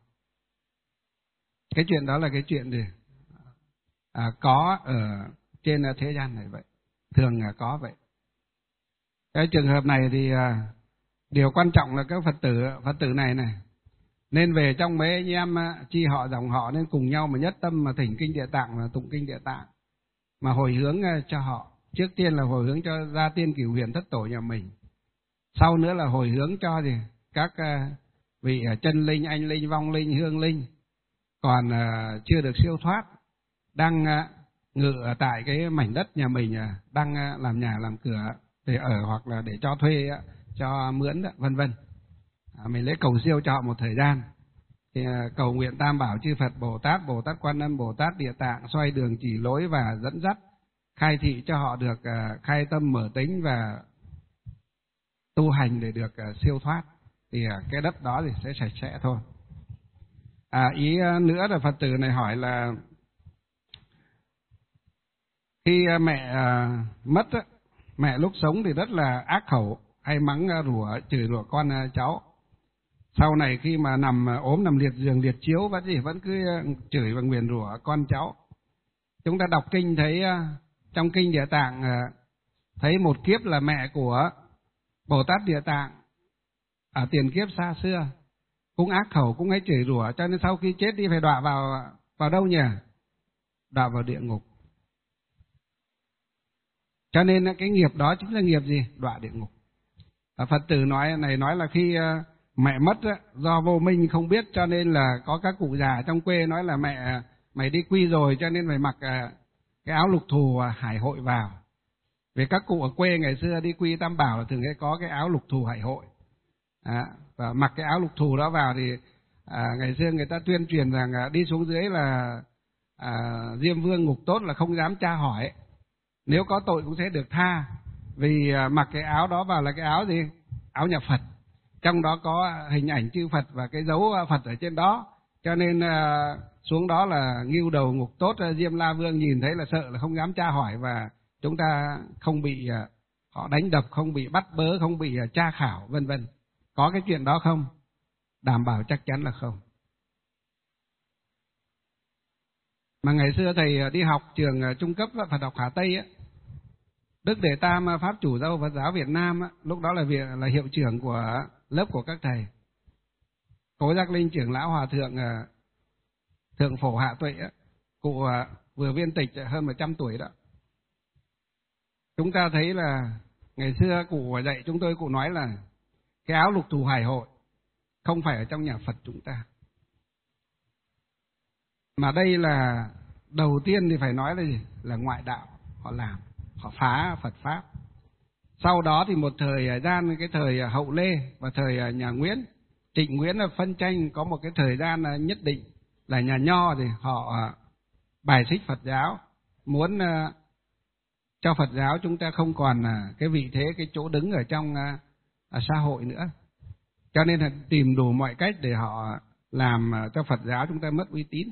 Cái chuyện đó là cái chuyện gì à, có ở trên thế gian này vậy, thường là có vậy. Cái trường hợp này thì à, điều quan trọng là các Phật tử Phật tử này này nên về trong mấy anh em chi họ dòng họ nên cùng nhau mà nhất tâm mà thỉnh kinh Địa Tạng và tụng kinh Địa Tạng, mà hồi hướng cho họ. Trước tiên là hồi hướng cho gia tiên cửu huyền thất tổ nhà mình, sau nữa là hồi hướng cho gì các vị chân linh, anh linh, vong linh, hương linh còn chưa được siêu thoát, đang ngự ở tại cái mảnh đất nhà mình, đang làm nhà làm cửa để ở, hoặc là để cho thuê, cho mướn, vân vân. À, mình lấy cầu siêu cho họ một thời gian, thì cầu nguyện Tam Bảo chư Phật Bồ Tát, Bồ Tát Quan Âm, Bồ Tát Địa Tạng xoay đường chỉ lối và dẫn dắt, khai thị cho họ được uh, khai tâm mở tính và tu hành để được uh, siêu thoát, thì uh, cái đất đó thì sẽ sạch sẽ thôi. À, ý uh, nữa là Phật tử này hỏi là khi uh, mẹ uh, mất, uh, mẹ lúc sống thì rất là ác khẩu, hay mắng uh, rủa chửi rủa con uh, cháu. Sau này khi mà nằm uh, ốm nằm liệt giường liệt chiếu vẫn gì vẫn cứ uh, chửi và nguyền rủa con cháu. Chúng ta đọc kinh thấy uh, trong kinh Địa Tạng uh, thấy một kiếp là mẹ của Bồ Tát Địa Tạng ở tiền kiếp xa xưa cũng ác khẩu, cũng ấy chửi rủa, cho nên sau khi chết đi phải đọa vào vào đâu nhỉ? Đọa vào địa ngục. Cho nên cái nghiệp đó chính là nghiệp gì? Đọa địa ngục. Và Phật tử nói này nói là khi uh, mẹ mất do vô minh không biết, cho nên là có các cụ già trong quê nói là mẹ mày đi quy rồi cho nên mày mặc uh, cái áo lục thù hải hội vào. Vì các cụ ở quê ngày xưa đi quy Tam Bảo là thường hay có cái áo lục thù hải hội. À, và mặc cái áo lục thù đó vào thì à, ngày xưa người ta tuyên truyền rằng à, đi xuống dưới là à, Diêm Vương ngục tốt là không dám tra hỏi, nếu có tội cũng sẽ được tha, vì à, mặc cái áo đó vào là cái áo gì? Áo nhà Phật, trong đó có hình ảnh chư Phật và cái dấu Phật ở trên đó, cho nên à, xuống đó là ngưu đầu ngục tốt, Diêm La Vương nhìn thấy là sợ là không dám tra hỏi, và chúng ta không bị à, họ đánh đập, không bị bắt bớ, không bị à, tra khảo, vân vân. Có cái chuyện đó không? Đảm bảo chắc chắn là không. Mà ngày xưa thầy đi học trường trung cấp Phật học Hà Tây á, Đức Đề Tam Pháp Chủ Dâu Phật giáo Việt Nam á, lúc đó là việc là hiệu trưởng của lớp của các thầy. Cố Giác Linh trưởng lão hòa thượng thượng phổ Hạ Tuệ á, cụ vừa viên tịch hơn một trăm tuổi đó. Chúng ta thấy là ngày xưa cụ dạy chúng tôi, cụ nói là cái áo lục thù hải hội không phải ở trong nhà Phật chúng ta. Mà đây là đầu tiên thì phải nói là gì? Là ngoại đạo họ làm, họ phá Phật Pháp. Sau đó thì một thời gian, cái thời Hậu Lê và thời nhà Nguyễn, Trịnh Nguyễn là phân tranh, có một cái thời gian nhất định là nhà Nho thì họ bài xích Phật giáo, muốn cho Phật giáo chúng ta không còn cái vị thế, cái chỗ đứng ở trong xã hội nữa. Cho nên là tìm đủ mọi cách để họ làm cho Phật giáo chúng ta mất uy tín.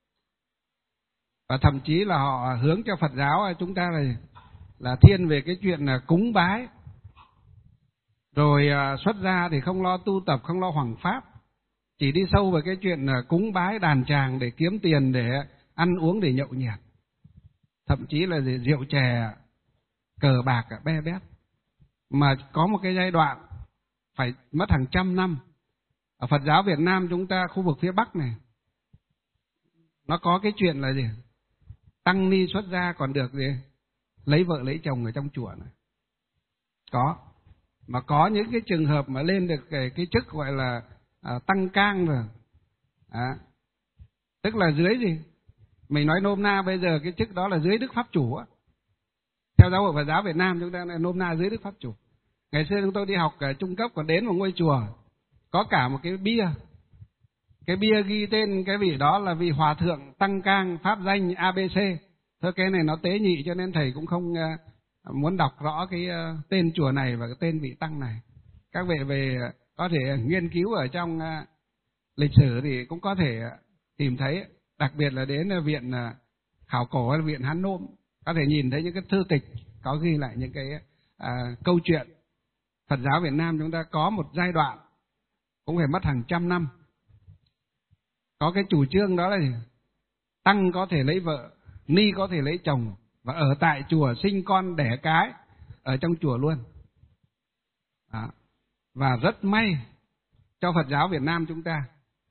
Và thậm chí là họ hướng cho Phật giáo chúng ta là, là thiên về cái chuyện là cúng bái. Rồi xuất gia thì không lo tu tập, không lo hoằng pháp, chỉ đi sâu vào cái chuyện là cúng bái đàn tràng để kiếm tiền, để ăn uống, để nhậu nhẹt. Thậm chí là rượu chè, cờ bạc, be bét. Mà có một cái giai đoạn phải mất hàng trăm năm. Ở Phật giáo Việt Nam chúng ta, khu vực phía Bắc này, nó có cái chuyện là gì? Tăng ni xuất gia còn được gì? Lấy vợ lấy chồng ở trong chùa này. Có. Mà có những cái trường hợp mà lên được cái, cái chức gọi là à, tăng cang rồi. À, tức là dưới gì? Mình nói nôm na bây giờ cái chức đó là dưới Đức Pháp Chủ á. Theo giáo hội Phật giáo Việt Nam chúng ta là nôm na dưới Đức Pháp Chủ. Ngày xưa chúng tôi đi học ở trung cấp còn đến một ngôi chùa, có cả một cái bia. Cái bia ghi tên cái vị đó là vị Hòa Thượng Tăng Cang Pháp danh a bê xê. Thôi cái này nó tế nhị cho nên thầy cũng không uh, muốn đọc rõ cái uh, tên chùa này và cái tên vị Tăng này. Các vị về uh, có thể nghiên cứu ở trong uh, lịch sử thì cũng có thể uh, tìm thấy. Đặc biệt là đến uh, viện uh, khảo cổ hay viện Hán Nôm, có thể nhìn thấy những cái thư tịch có ghi lại những cái uh, câu chuyện. Phật giáo Việt Nam chúng ta có một giai đoạn cũng phải mất hàng trăm năm. Có cái chủ trương đó là gì? Tăng có thể lấy vợ, ni có thể lấy chồng, và ở tại chùa sinh con đẻ cái ở trong chùa luôn. Đó. Và rất may cho Phật giáo Việt Nam chúng ta.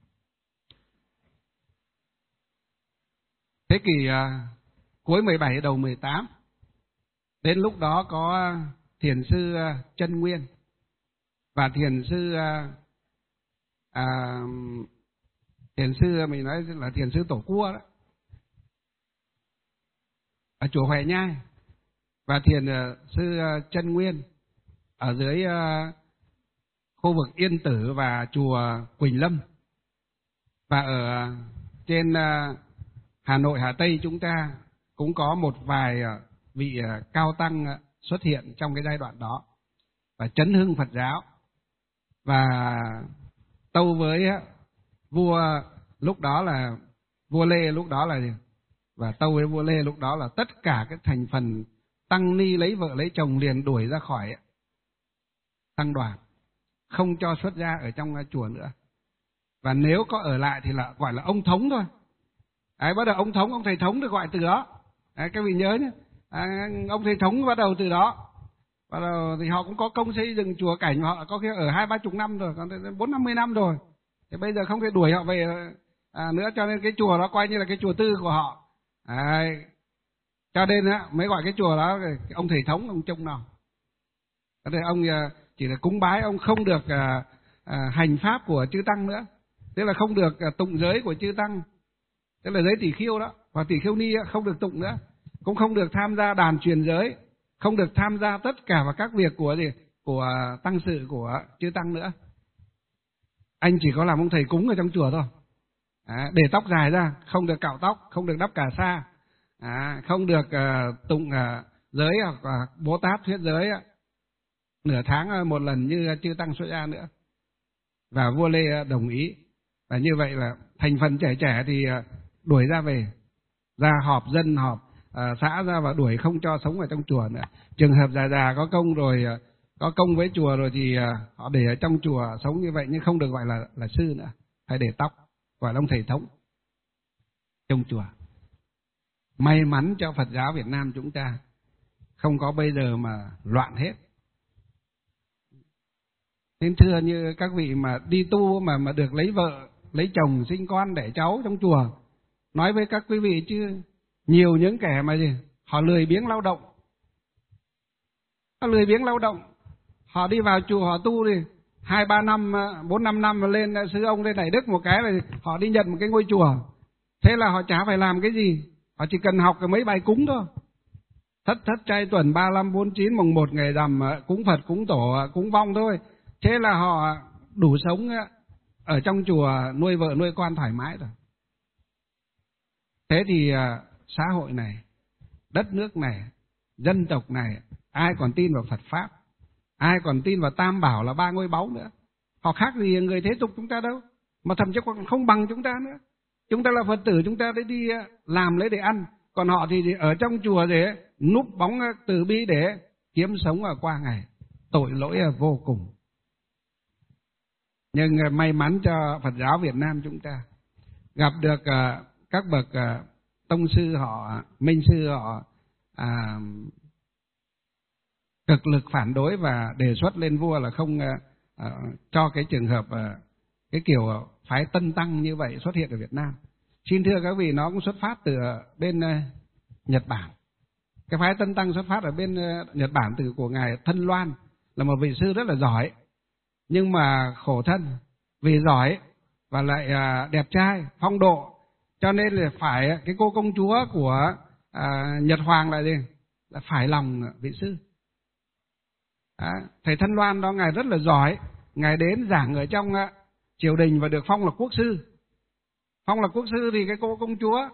Thế kỷ uh, cuối mười bảy đầu mười tám, đến lúc đó có thiền sư uh, Chân Nguyên và thiền sư uh, uh, thiền sư mình nói là thiền sư Tổ Cua đó, ở chùa Huệ Nhai, và thiền uh, sư uh, Chân Nguyên ở dưới uh, khu vực Yên Tử và chùa Quỳnh Lâm. Và ở uh, trên uh, Hà Nội, Hà Tây chúng ta cũng có một vài uh, vị uh, cao tăng uh, xuất hiện trong cái giai đoạn đó và chấn hưng Phật giáo. Và tâu với uh, vua lúc đó là vua Lê lúc đó là gì? Và tâu với vua Lê lúc đó là tất cả các thành phần tăng ni lấy vợ lấy chồng liền đuổi ra khỏi tăng đoàn, không cho xuất gia ở trong chùa nữa. Và nếu có ở lại thì là gọi là ông thống thôi. Đấy, bắt đầu ông thống, ông thầy thống được gọi từ đó. Đấy, các vị nhớ nhé. À, ông thầy thống bắt đầu từ đó. Bắt đầu thì họ cũng có công xây dựng chùa cảnh, họ có khi ở hai ba chục năm rồi, còn bốn năm mươi năm rồi. Thì bây giờ không thể đuổi họ về à, nữa, cho nên cái chùa đó coi như là cái chùa tư của họ. Đấy. Cho nên á, mới gọi cái chùa đó ông thầy thống, ông trông nào. Thế ông chỉ là cúng bái, ông không được à, à, hành pháp của chư tăng nữa. Tức là không được à, tụng giới của chư tăng. Tức là giới tỷ khiêu đó. Và tỷ khiêu ni không được tụng nữa. Cũng không được tham gia đàn truyền giới. Không được tham gia tất cả vào các việc của gì của tăng sự của chư tăng nữa. Anh chỉ có làm ông thầy cúng ở trong chùa thôi. À, để tóc dài ra, không được cạo tóc, không được đắp cà sa, à, không được uh, tụng uh, giới hoặc uh, Bồ Tát thuyết giới uh, nửa tháng uh, một lần như uh, chư tăng xuất gia nữa. Và vua Lê uh, đồng ý. Và như vậy là thành phần trẻ trẻ thì uh, đuổi ra về, ra họp dân họp uh, xã ra và đuổi không cho sống ở trong chùa nữa. Trường hợp già già có công rồi, uh, có công với chùa rồi thì uh, họ để ở trong chùa sống như vậy, nhưng không được gọi là là sư nữa, phải để tóc, gọi là ông thầy thống trong chùa. May mắn cho Phật giáo Việt Nam chúng ta không có bây giờ mà loạn hết. Nên thưa như các vị mà đi tu mà mà được lấy vợ, lấy chồng, sinh con, đẻ cháu trong chùa, nói với các quý vị chứ nhiều những kẻ mà gì họ lười biếng lao động, họ lười biếng lao động, họ đi vào chùa họ tu thì hai ba năm, bốn năm năm mà lên sư ông lên Đại Đức một cái là họ đi nhận một cái ngôi chùa. Thế là họ chả phải làm cái gì, họ chỉ cần học cái mấy bài cúng thôi. Thất thất trai tuần ba năm bốn chín mùng một ngày rằm, cúng Phật, cúng Tổ, cúng vong thôi. Thế là họ đủ sống ở trong chùa, nuôi vợ nuôi con thoải mái rồi. Thế thì xã hội này, đất nước này, dân tộc này, ai còn tin vào Phật Pháp, ai còn tin vào Tam Bảo là ba ngôi báu nữa. Họ khác gì người thế tục chúng ta đâu, mà thậm chí còn không bằng chúng ta nữa. Chúng ta là Phật tử, chúng ta để đi làm lấy để ăn, còn họ thì ở trong chùa để núp bóng từ bi để kiếm sống ở qua ngày. Tội lỗi vô cùng. Nhưng may mắn cho Phật giáo Việt Nam chúng ta gặp được các bậc tông sư họ, minh sư họ à, cực lực phản đối và đề xuất lên vua là không à, cho cái trường hợp à, cái kiểu phái Tân Tăng như vậy xuất hiện ở Việt Nam. Xin thưa các vị, nó cũng xuất phát từ bên uh, Nhật Bản. Cái phái Tân Tăng xuất phát ở bên uh, Nhật Bản từ của ngài Thân Loan, là một vị sư rất là giỏi, nhưng mà khổ thân vì giỏi và lại uh, đẹp trai, phong độ, cho nên là phải cái cô công chúa của uh, Nhật Hoàng là gì? Là phải lòng vị sư. À, thầy Thân Loan đó ngài rất là giỏi, ngài đến giảng ở trong uh, triều đình và được phong là quốc sư. Phong là quốc sư thì cái cô công chúa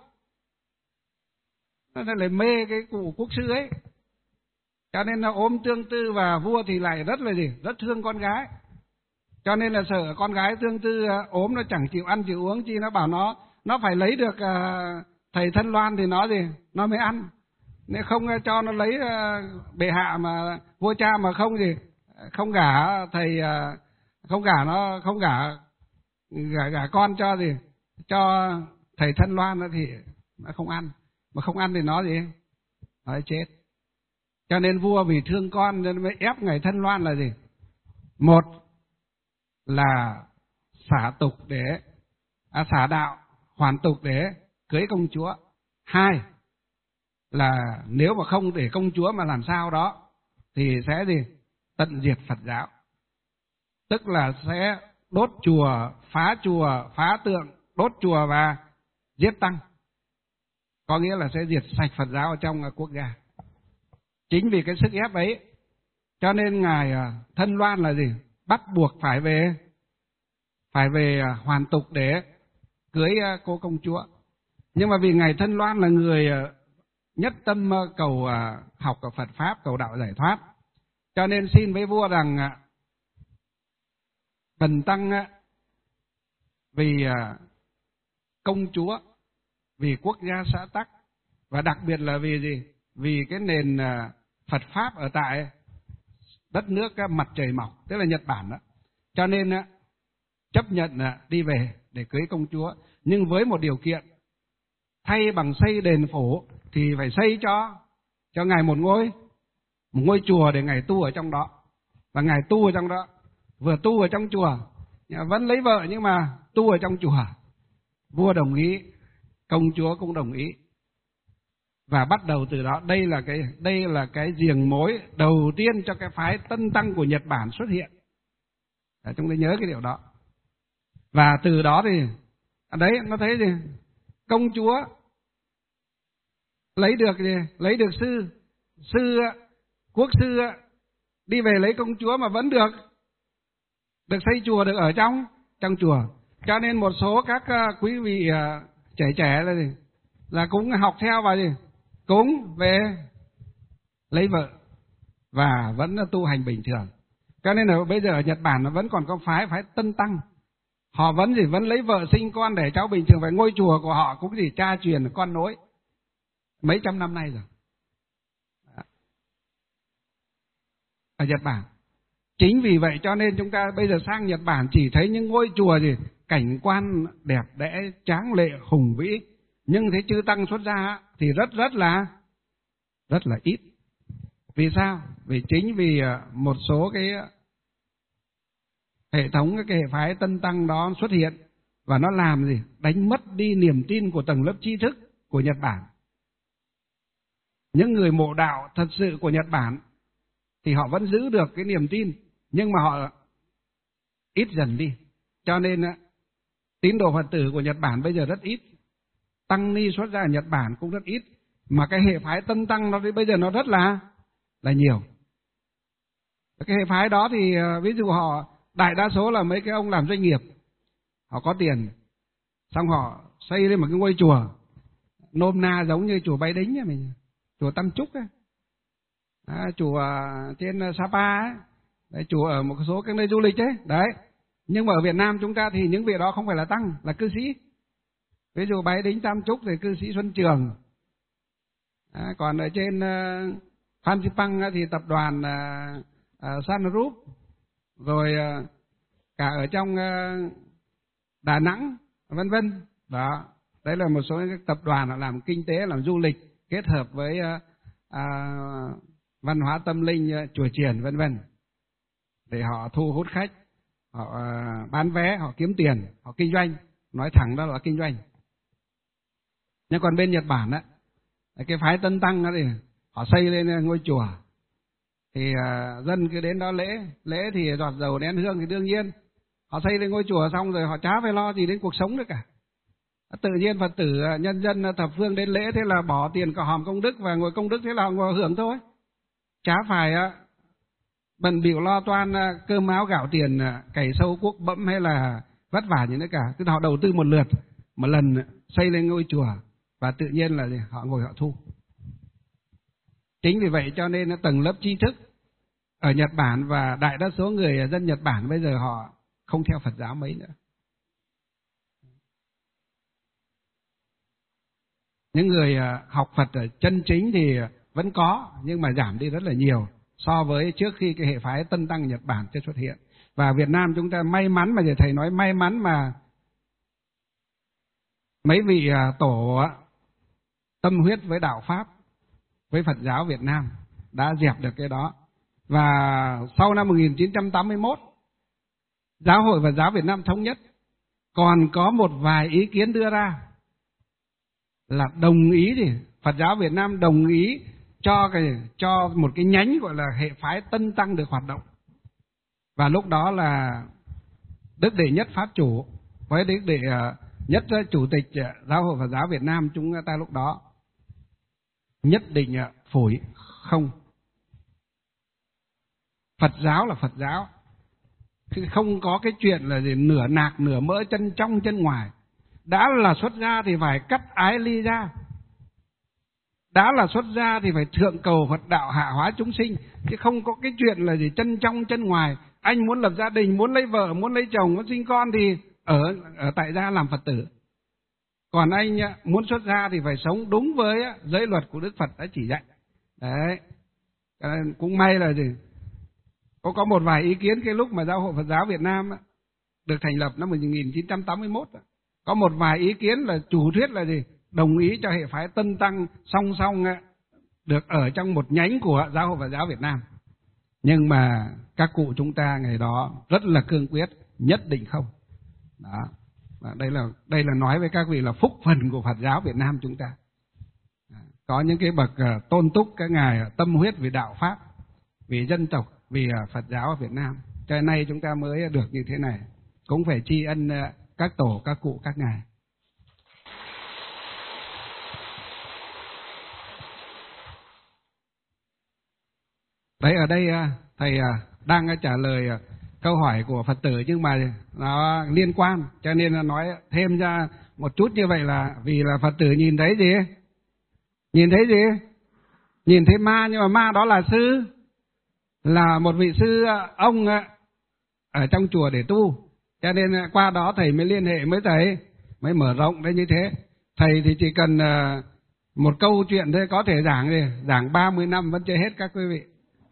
nó lại mê cái cụ quốc sư ấy, cho nên là ôm tương tư, và vua thì lại rất là gì, rất thương con gái, cho nên là sợ con gái tương tư ốm nó chẳng chịu ăn chịu uống chi, nó bảo nó nó phải lấy được uh, thầy Thân Loan thì nó gì nó mới ăn, nếu không cho nó lấy uh, bệ hạ mà vua cha mà không gì không gả thầy uh, không gả nó không gả gả, gả con cho gì cho thầy Thân Loan thì nó không ăn, mà không ăn thì nó gì nó chết. Cho nên vua vì thương con nên mới ép ngài Thân Loan là gì, một là xả tục để à, xả đạo hoàn tục để cưới công chúa, hai là nếu mà không để công chúa mà làm sao đó thì sẽ gì tận diệt Phật giáo, tức là sẽ đốt chùa, phá chùa, phá tượng, đốt chùa và giết tăng, có nghĩa là sẽ diệt sạch Phật giáo ở trong quốc gia. Chính vì cái sức ép ấy cho nên ngài Thân Loan là gì bắt buộc phải về phải về hoàn tục để cưới cô công chúa. Nhưng mà vì ngài Thân Loan là người nhất tâm cầu học ở Phật Pháp, cầu đạo giải thoát, cho nên xin với vua rằng bần tăng vì công chúa, vì quốc gia xã tắc, và đặc biệt là vì gì? Vì cái nền Phật Pháp ở tại đất nước mặt trời mọc, tức là Nhật Bản đó. Cho nên chấp nhận đi về để cưới công chúa, nhưng với một điều kiện, thay bằng xây đền phủ thì phải xây cho cho ngài một ngôi một ngôi chùa để ngài tu ở trong đó. Và ngài tu ở trong đó, vừa tu ở trong chùa vẫn lấy vợ nhưng mà tu ở trong chùa. Vua đồng ý, công chúa cũng đồng ý, và bắt đầu từ đó đây là cái đây là cái giềng mối đầu tiên cho cái phái Tân Tăng của Nhật Bản xuất hiện. Để chúng ta nhớ cái điều đó. Và từ đó thì đấy nó thấy gì, công chúa lấy được gì lấy được sư sư quốc sư đi về lấy công chúa mà vẫn được được xây chùa, được ở trong trong chùa. Cho nên một số các quý vị trẻ trẻ là gì là cũng học theo và gì cũng về lấy vợ và vẫn tu hành bình thường. Cho nên là bây giờ ở Nhật Bản nó vẫn còn có phái phái Tân Tăng, họ vẫn gì vẫn lấy vợ sinh con để cháu bình thường, về ngôi chùa của họ cũng gì cha truyền con nối mấy trăm năm nay rồi ở Nhật Bản. Chính vì vậy cho nên chúng ta bây giờ sang Nhật Bản chỉ thấy những ngôi chùa gì cảnh quan đẹp đẽ, tráng lệ, hùng vĩ, nhưng thấy chư tăng xuất gia thì rất rất là rất là ít. Vì sao? Vì chính vì một số cái hệ thống cái hệ phái Tân Tăng đó xuất hiện và nó làm gì đánh mất đi niềm tin của tầng lớp tri thức của Nhật Bản. Những người mộ đạo thật sự của Nhật Bản thì họ vẫn giữ được cái niềm tin, nhưng mà họ ít dần đi. Cho nên tín đồ Phật tử của Nhật Bản bây giờ rất ít, tăng ni xuất gia ở Nhật Bản cũng rất ít, mà cái hệ phái Tân Tăng nó bây giờ nó rất là là nhiều. Cái hệ phái đó thì ví dụ họ đại đa số là mấy cái ông làm doanh nghiệp, họ có tiền, xong họ xây lên một cái ngôi chùa nôm na giống như chùa Bái Đính ấy mình, chùa Tam Trúc ấy, à, chùa trên Sapa ấy, đấy, chùa ở một số các nơi du lịch ấy, đấy. Nhưng mà ở Việt Nam chúng ta thì những vị đó không phải là tăng, là cư sĩ. Ví dụ Bái Đính Tam Trúc thì cư sĩ Xuân Trường, à, còn ở trên uh, Phan Xipang thì tập đoàn uh, uh, Sun Group, rồi uh, cả ở trong uh, Đà Nẵng, vân vân. Đó, đấy là một số các tập đoàn họ làm kinh tế, làm du lịch kết hợp với uh, uh, văn hóa tâm linh, uh, chùa chiền, vân vân, để họ thu hút khách, họ uh, bán vé, họ kiếm tiền, họ kinh doanh. Nói thẳng đó là kinh doanh. Nhưng còn bên Nhật Bản á, cái phái Tân Tăng đó thì họ xây lên ngôi chùa, thì uh, dân cứ đến đó lễ, lễ thì giọt dầu nén hương thì đương nhiên. Họ xây lên ngôi chùa xong rồi họ chả phải lo gì đến cuộc sống nữa cả. Tự nhiên Phật tử nhân dân thập phương đến lễ, thế là bỏ tiền cả hòm công đức và ngồi công đức, thế là họ ngồi hưởng thôi. Chả phải bận bịu lo toan cơm áo gạo tiền, cày sâu cuốc bẫm hay là vất vả gì nữa cả. Tức là họ đầu tư một lượt, một lần xây lên ngôi chùa, và tự nhiên là họ ngồi họ thu. Chính vì vậy cho nên tầng lớp tri thức ở Nhật Bản và đại đa số người dân Nhật Bản bây giờ họ không theo Phật giáo mấy nữa. Những người học Phật ở chân chính thì vẫn có, nhưng mà giảm đi rất là nhiều so với trước khi cái hệ phái Tân Tăng Nhật Bản chưa xuất hiện. Và Việt Nam chúng ta may mắn, mà thầy nói may mắn mà mấy vị tổ tâm huyết với đạo Pháp, với Phật giáo Việt Nam đã dẹp được cái đó. Và sau năm một nghìn chín trăm tám mươi mốt, Giáo hội Phật giáo Việt Nam thống nhất, còn có một vài ý kiến đưa ra là đồng ý thì Phật giáo Việt Nam đồng ý cho cái cho một cái nhánh gọi là hệ phái Tân Tăng được hoạt động. Và lúc đó là Đức Đệ Nhất Pháp Chủ với Đức Đệ Nhất Chủ tịch Giáo hội Phật giáo Việt Nam chúng ta lúc đó nhất định phủi không. Phật giáo là Phật giáo, không có cái chuyện là gì nửa nạc nửa mỡ, chân trong chân ngoài. Đã là xuất gia thì phải cắt ái ly ra, đã là xuất gia thì phải thượng cầu Phật đạo, hạ hóa chúng sinh, chứ không có cái chuyện là gì chân trong chân ngoài. Anh muốn lập gia đình, muốn lấy vợ, muốn lấy chồng, muốn sinh con thì ở ở tại gia làm Phật tử. Còn anh muốn xuất gia thì phải sống đúng với giới luật của Đức Phật đã chỉ dạy. Đấy, cũng may là gì có có một vài ý kiến cái lúc mà Giáo hội Phật giáo Việt Nam được thành lập năm một nghìn chín trăm tám mươi mốt, có một vài ý kiến là chủ thuyết là gì đồng ý cho hệ phái Tân Tăng song song được ở trong một nhánh của Giáo hội Phật giáo Việt Nam. Nhưng mà các cụ chúng ta ngày đó rất là cương quyết, nhất định không. Đó. Và đây là đây là nói với các vị là phúc phần của Phật giáo Việt Nam chúng ta. Có những cái bậc tôn túc các ngài tâm huyết vì đạo Pháp, vì dân tộc, vì Phật giáo ở Việt Nam. Cho nên nay chúng ta mới được như thế này. Cũng phải tri ân các tổ, các cụ, các ngài. Đấy, ở đây thầy đang trả lời câu hỏi của Phật tử, nhưng mà nó liên quan, cho nên là nói thêm ra một chút như vậy là vì là Phật tử nhìn thấy gì? Nhìn thấy gì? Nhìn thấy ma, nhưng mà ma đó là sư, là một vị sư ông ở trong chùa để tu. Cho nên qua đó thầy mới liên hệ với thầy, mới mở rộng đấy như thế. Thầy thì chỉ cần một câu chuyện thôi có thể giảng đi, giảng ba mươi năm vẫn chưa hết các quý vị.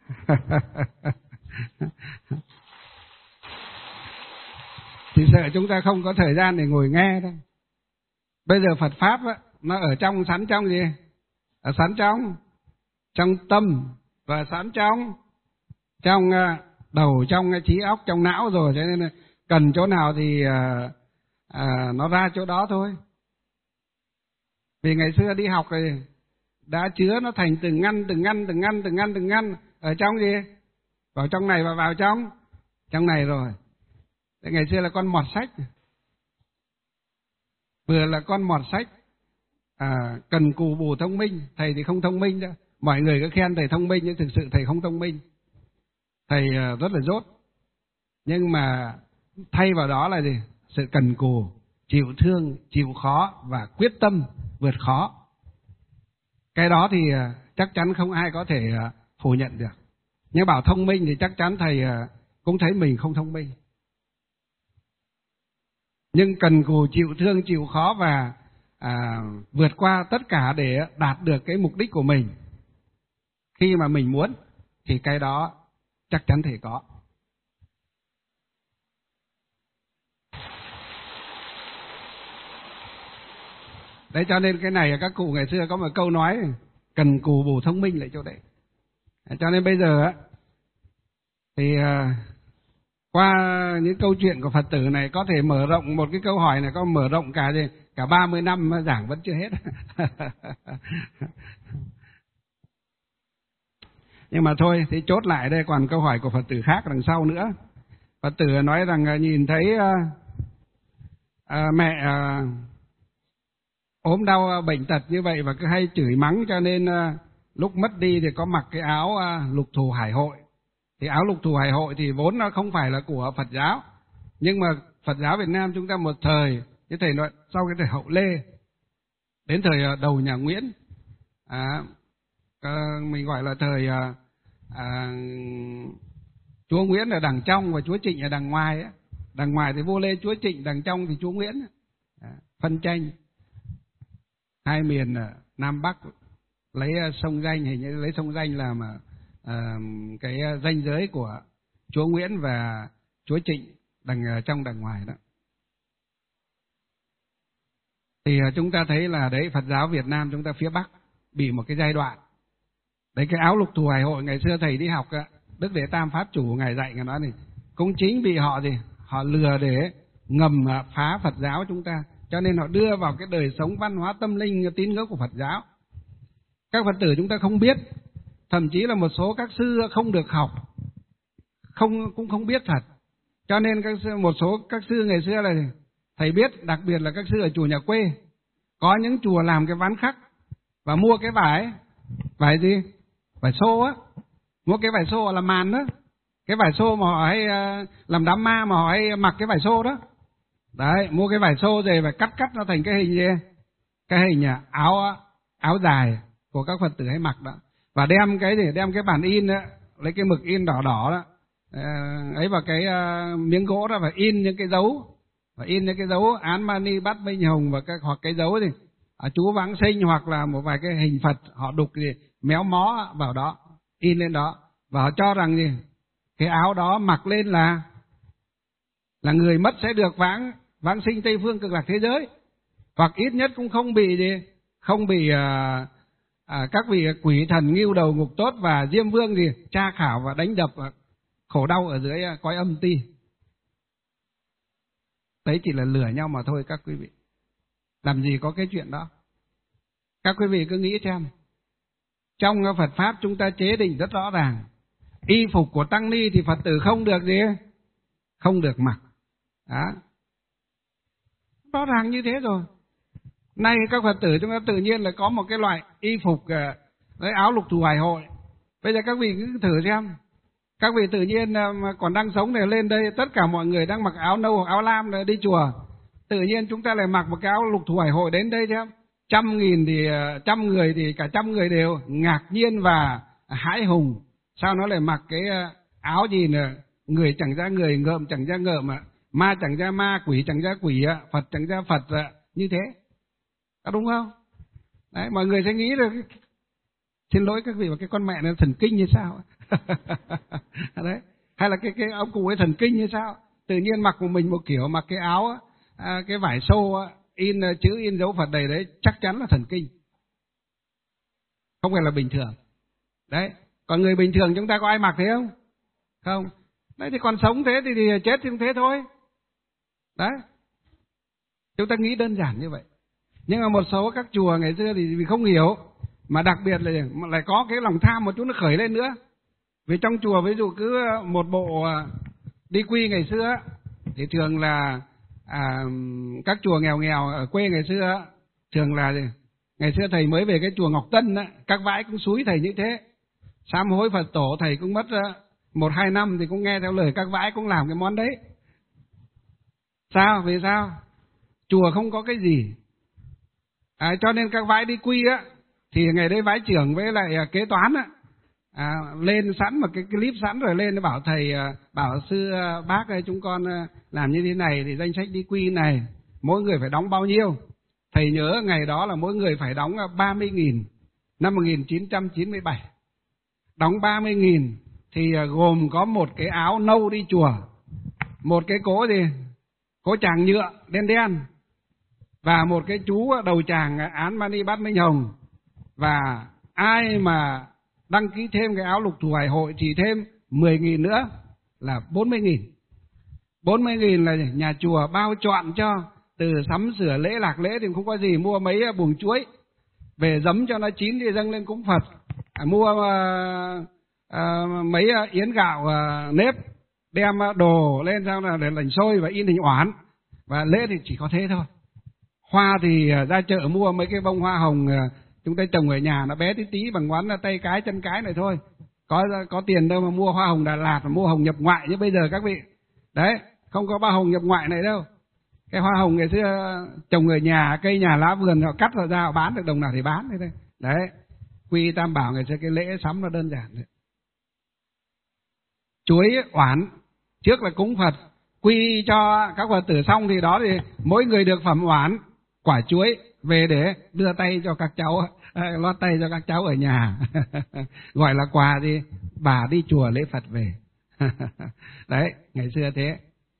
Thì sợ chúng ta không có thời gian để ngồi nghe đâu. Bây giờ Phật Pháp á, nó ở trong, sẵn trong gì? Ở sẵn trong trong tâm, và sẵn trong trong đầu, trong trí óc, trong não rồi. Cho nên cần chỗ nào thì à, à, nó ra chỗ đó thôi. Vì ngày xưa đi học thì đã chứa nó thành từng ngăn, từng ngăn, từng ngăn, từng ngăn, từng ngăn. Ở trong gì? Vào trong này và vào trong trong này rồi. Ngày xưa là con mọt sách, vừa là con mọt sách, à, cần cù bù thông minh. Thầy thì không thông minh đâu. Mọi người cứ khen thầy thông minh nhưng thực sự thầy không thông minh. Thầy rất là dốt. Nhưng mà thay vào đó là gì? Sự cần cù, chịu thương, chịu khó và quyết tâm vượt khó. Cái đó thì chắc chắn không ai có thể phủ nhận được. Nhưng bảo thông minh thì chắc chắn thầy cũng thấy mình không thông minh. Nhưng cần cù, chịu thương, chịu khó và à, vượt qua tất cả để đạt được cái mục đích của mình khi mà mình muốn, thì cái đó chắc chắn thầy có. Đấy, cho nên cái này các cụ ngày xưa có một câu nói cần cù bù thông minh lại chỗ đấy. Cho nên bây giờ thì qua những câu chuyện của Phật tử này có thể mở rộng một cái câu hỏi này, có mở rộng cả gì cả ba mươi năm giảng vẫn chưa hết. Nhưng mà thôi thì chốt lại đây, còn câu hỏi của Phật tử khác đằng sau nữa. Phật tử nói rằng nhìn thấy à, mẹ à, ốm đau bệnh tật như vậy và cứ hay chửi mắng, cho nên à, lúc mất đi thì có mặc cái áo à, lục thù hải hội. Thì áo lục thù hải hội thì vốn nó không phải là của Phật giáo, nhưng mà Phật giáo Việt Nam chúng ta một thời, cái thầy nói sau cái thời Hậu Lê đến thời đầu nhà Nguyễn, à, mình gọi là thời à, à, chúa Nguyễn ở đằng trong và chúa Trịnh ở đằng ngoài ấy. Đằng ngoài thì vua Lê chúa Trịnh, đằng trong thì chúa Nguyễn, à, phân tranh hai miền Nam Bắc, lấy sông Danh, hình như lấy sông Danh làm à, cái ranh giới của chúa Nguyễn và chúa Trịnh đằng trong đằng ngoài đó. Thì chúng ta thấy là đấy, Phật giáo Việt Nam chúng ta phía Bắc bị một cái giai đoạn đấy, cái áo lục thù hải hội ngày xưa thầy đi học Đức Đệ Tam Pháp Chủ ngài dạy, ngài nói này, cũng chính bị họ gì họ lừa để ngầm phá Phật giáo chúng ta, cho nên họ đưa vào cái đời sống văn hóa tâm linh tín ngưỡng của Phật giáo. Các Phật tử chúng ta không biết, thậm chí là một số các sư không được học, không cũng không biết thật. Cho nên các sư, một số các sư ngày xưa là thầy biết, đặc biệt là các sư ở chùa nhà quê, có những chùa làm cái ván khắc và mua cái vải, vải gì? Vải xô á, mua cái vải xô làm màn đó, cái vải xô mà họ hay làm đám ma mà họ hay mặc cái vải xô đó. Đấy, mua cái vải xô rồi và cắt cắt nó thành cái hình gì? Cái hình áo áo dài của các Phật tử hay mặc đó. Và đem cái gì? Đem cái bản in đó, lấy cái mực in đỏ đỏ đó, ấy vào cái uh, miếng gỗ đó và in những cái dấu, và in những cái dấu án mani bát minh hồng và các, hoặc cái dấu gì à, chú vãng sinh, hoặc là một vài cái hình Phật họ đục gì méo mó vào đó, in lên đó, và họ cho rằng gì cái áo đó mặc lên là là người mất sẽ được vãng vãng sinh Tây phương cực lạc thế giới, hoặc ít nhất cũng không bị gì không bị uh, À, các vị quỷ thần ngưu đầu ngục tốt và diêm vương gì tra khảo và đánh đập khổ đau ở dưới cõi âm ti. Đấy chỉ là lừa nhau mà thôi các quý vị. Làm gì có cái chuyện đó. Các quý vị cứ nghĩ xem, trong Phật Pháp chúng ta chế định rất rõ ràng, y phục của tăng ni thì Phật tử không được gì, không được mặc. Đó, rõ ràng như thế rồi. Nay các Phật tử chúng ta tự nhiên là có một cái loại y phục đấy, áo lục thù hải hội. Bây giờ các vị cứ thử xem, các vị tự nhiên mà còn đang sống này lên đây, tất cả mọi người đang mặc áo nâu hoặc áo lam để đi chùa, tự nhiên chúng ta lại mặc một cái áo lục thù hải hội đến đây xem, trăm nghìn thì trăm người thì cả trăm người đều ngạc nhiên và hãi hùng. Sao nó lại mặc cái áo gì nè, người chẳng ra người, ngợm chẳng ra ngợm, ma chẳng ra ma, quỷ chẳng ra quỷ, Phật chẳng ra Phật, như thế. À, đúng không? Đấy, mọi người sẽ nghĩ là xin lỗi các vị, và cái con mẹ này thần kinh như sao? Đấy, hay là cái cái ông cụ ấy thần kinh như sao? Tự nhiên mặc của mình một kiểu, mặc cái áo à, cái vải xô in chữ in dấu Phật đầy đấy, chắc chắn là thần kinh, không phải là bình thường. Đấy, còn người bình thường chúng ta có ai mặc thế không? Không. Đấy, thì còn sống thế thì, thì chết thì thế thôi. Đấy, chúng ta nghĩ đơn giản như vậy. Nhưng mà một số các chùa ngày xưa thì vì không hiểu, mà đặc biệt là lại có cái lòng tham một chút nó khởi lên nữa. Vì trong chùa ví dụ cứ một bộ đi quy ngày xưa thì thường là à, các chùa nghèo nghèo ở quê ngày xưa thường là ngày xưa thầy mới về cái chùa Ngọc Tân á, các vãi cũng xúi thầy như thế. Sám hối Phật tổ thầy cũng mất một hai năm thì cũng nghe theo lời các vãi cũng làm cái món đấy. Sao? Vì sao? Chùa không có cái gì. À, cho nên các vãi đi quy á thì ngày đấy vãi trưởng với lại kế toán á à, lên sẵn một cái clip sẵn rồi lên bảo thầy bảo sư bác ơi, chúng con làm như thế này thì danh sách đi quy này mỗi người phải đóng bao nhiêu. Thầy nhớ ngày đó là mỗi người phải đóng ba mươi nghìn năm một nghìn chín trăm chín mươi bảy. Đóng ba mươi nghìn thì gồm có một cái áo nâu đi chùa, một cái cố gì cố tràng nhựa đen đen, và một cái chú đầu tràng án mani bát minh hồng. Và ai mà đăng ký thêm cái áo lục thủ hải hội thì thêm mười nghìn nữa là bốn mươi nghìn. bốn mươi nghìn là nhà chùa bao trọn cho, từ sắm sửa lễ lạc lễ thì không có gì, mua mấy buồng chuối về giấm cho nó chín thì dâng lên cúng Phật, à, mua uh, uh, mấy yến gạo uh, nếp đem đồ lên sau là để lành xôi và in hình oản, và lễ thì chỉ có thế thôi. Hoa thì uh, ra chợ mua mấy cái bông hoa hồng uh, chúng ta trồng ở nhà, nó bé tí tí bằng ngón tay cái chân cái này thôi, có có tiền đâu mà mua hoa hồng Đà Lạt, mà mua hồng nhập ngoại như bây giờ các vị. Đấy, không có ba hồng nhập ngoại này đâu. Cái hoa hồng ngày xưa trồng ở nhà, cây nhà lá vườn họ cắt ra ra họ bán được đồng nào thì bán thế thôi. Đấy, quy tam bảo ngày xưa cái lễ sắm nó đơn giản đấy. Chuối oản trước là cúng Phật, quy cho các Phật tử xong thì đó thì mỗi người được phẩm oản quả chuối về để đưa tay cho các cháu, lót tay cho các cháu ở nhà. Gọi là quà gì? Bà đi chùa lễ Phật về. Đấy, ngày xưa thế.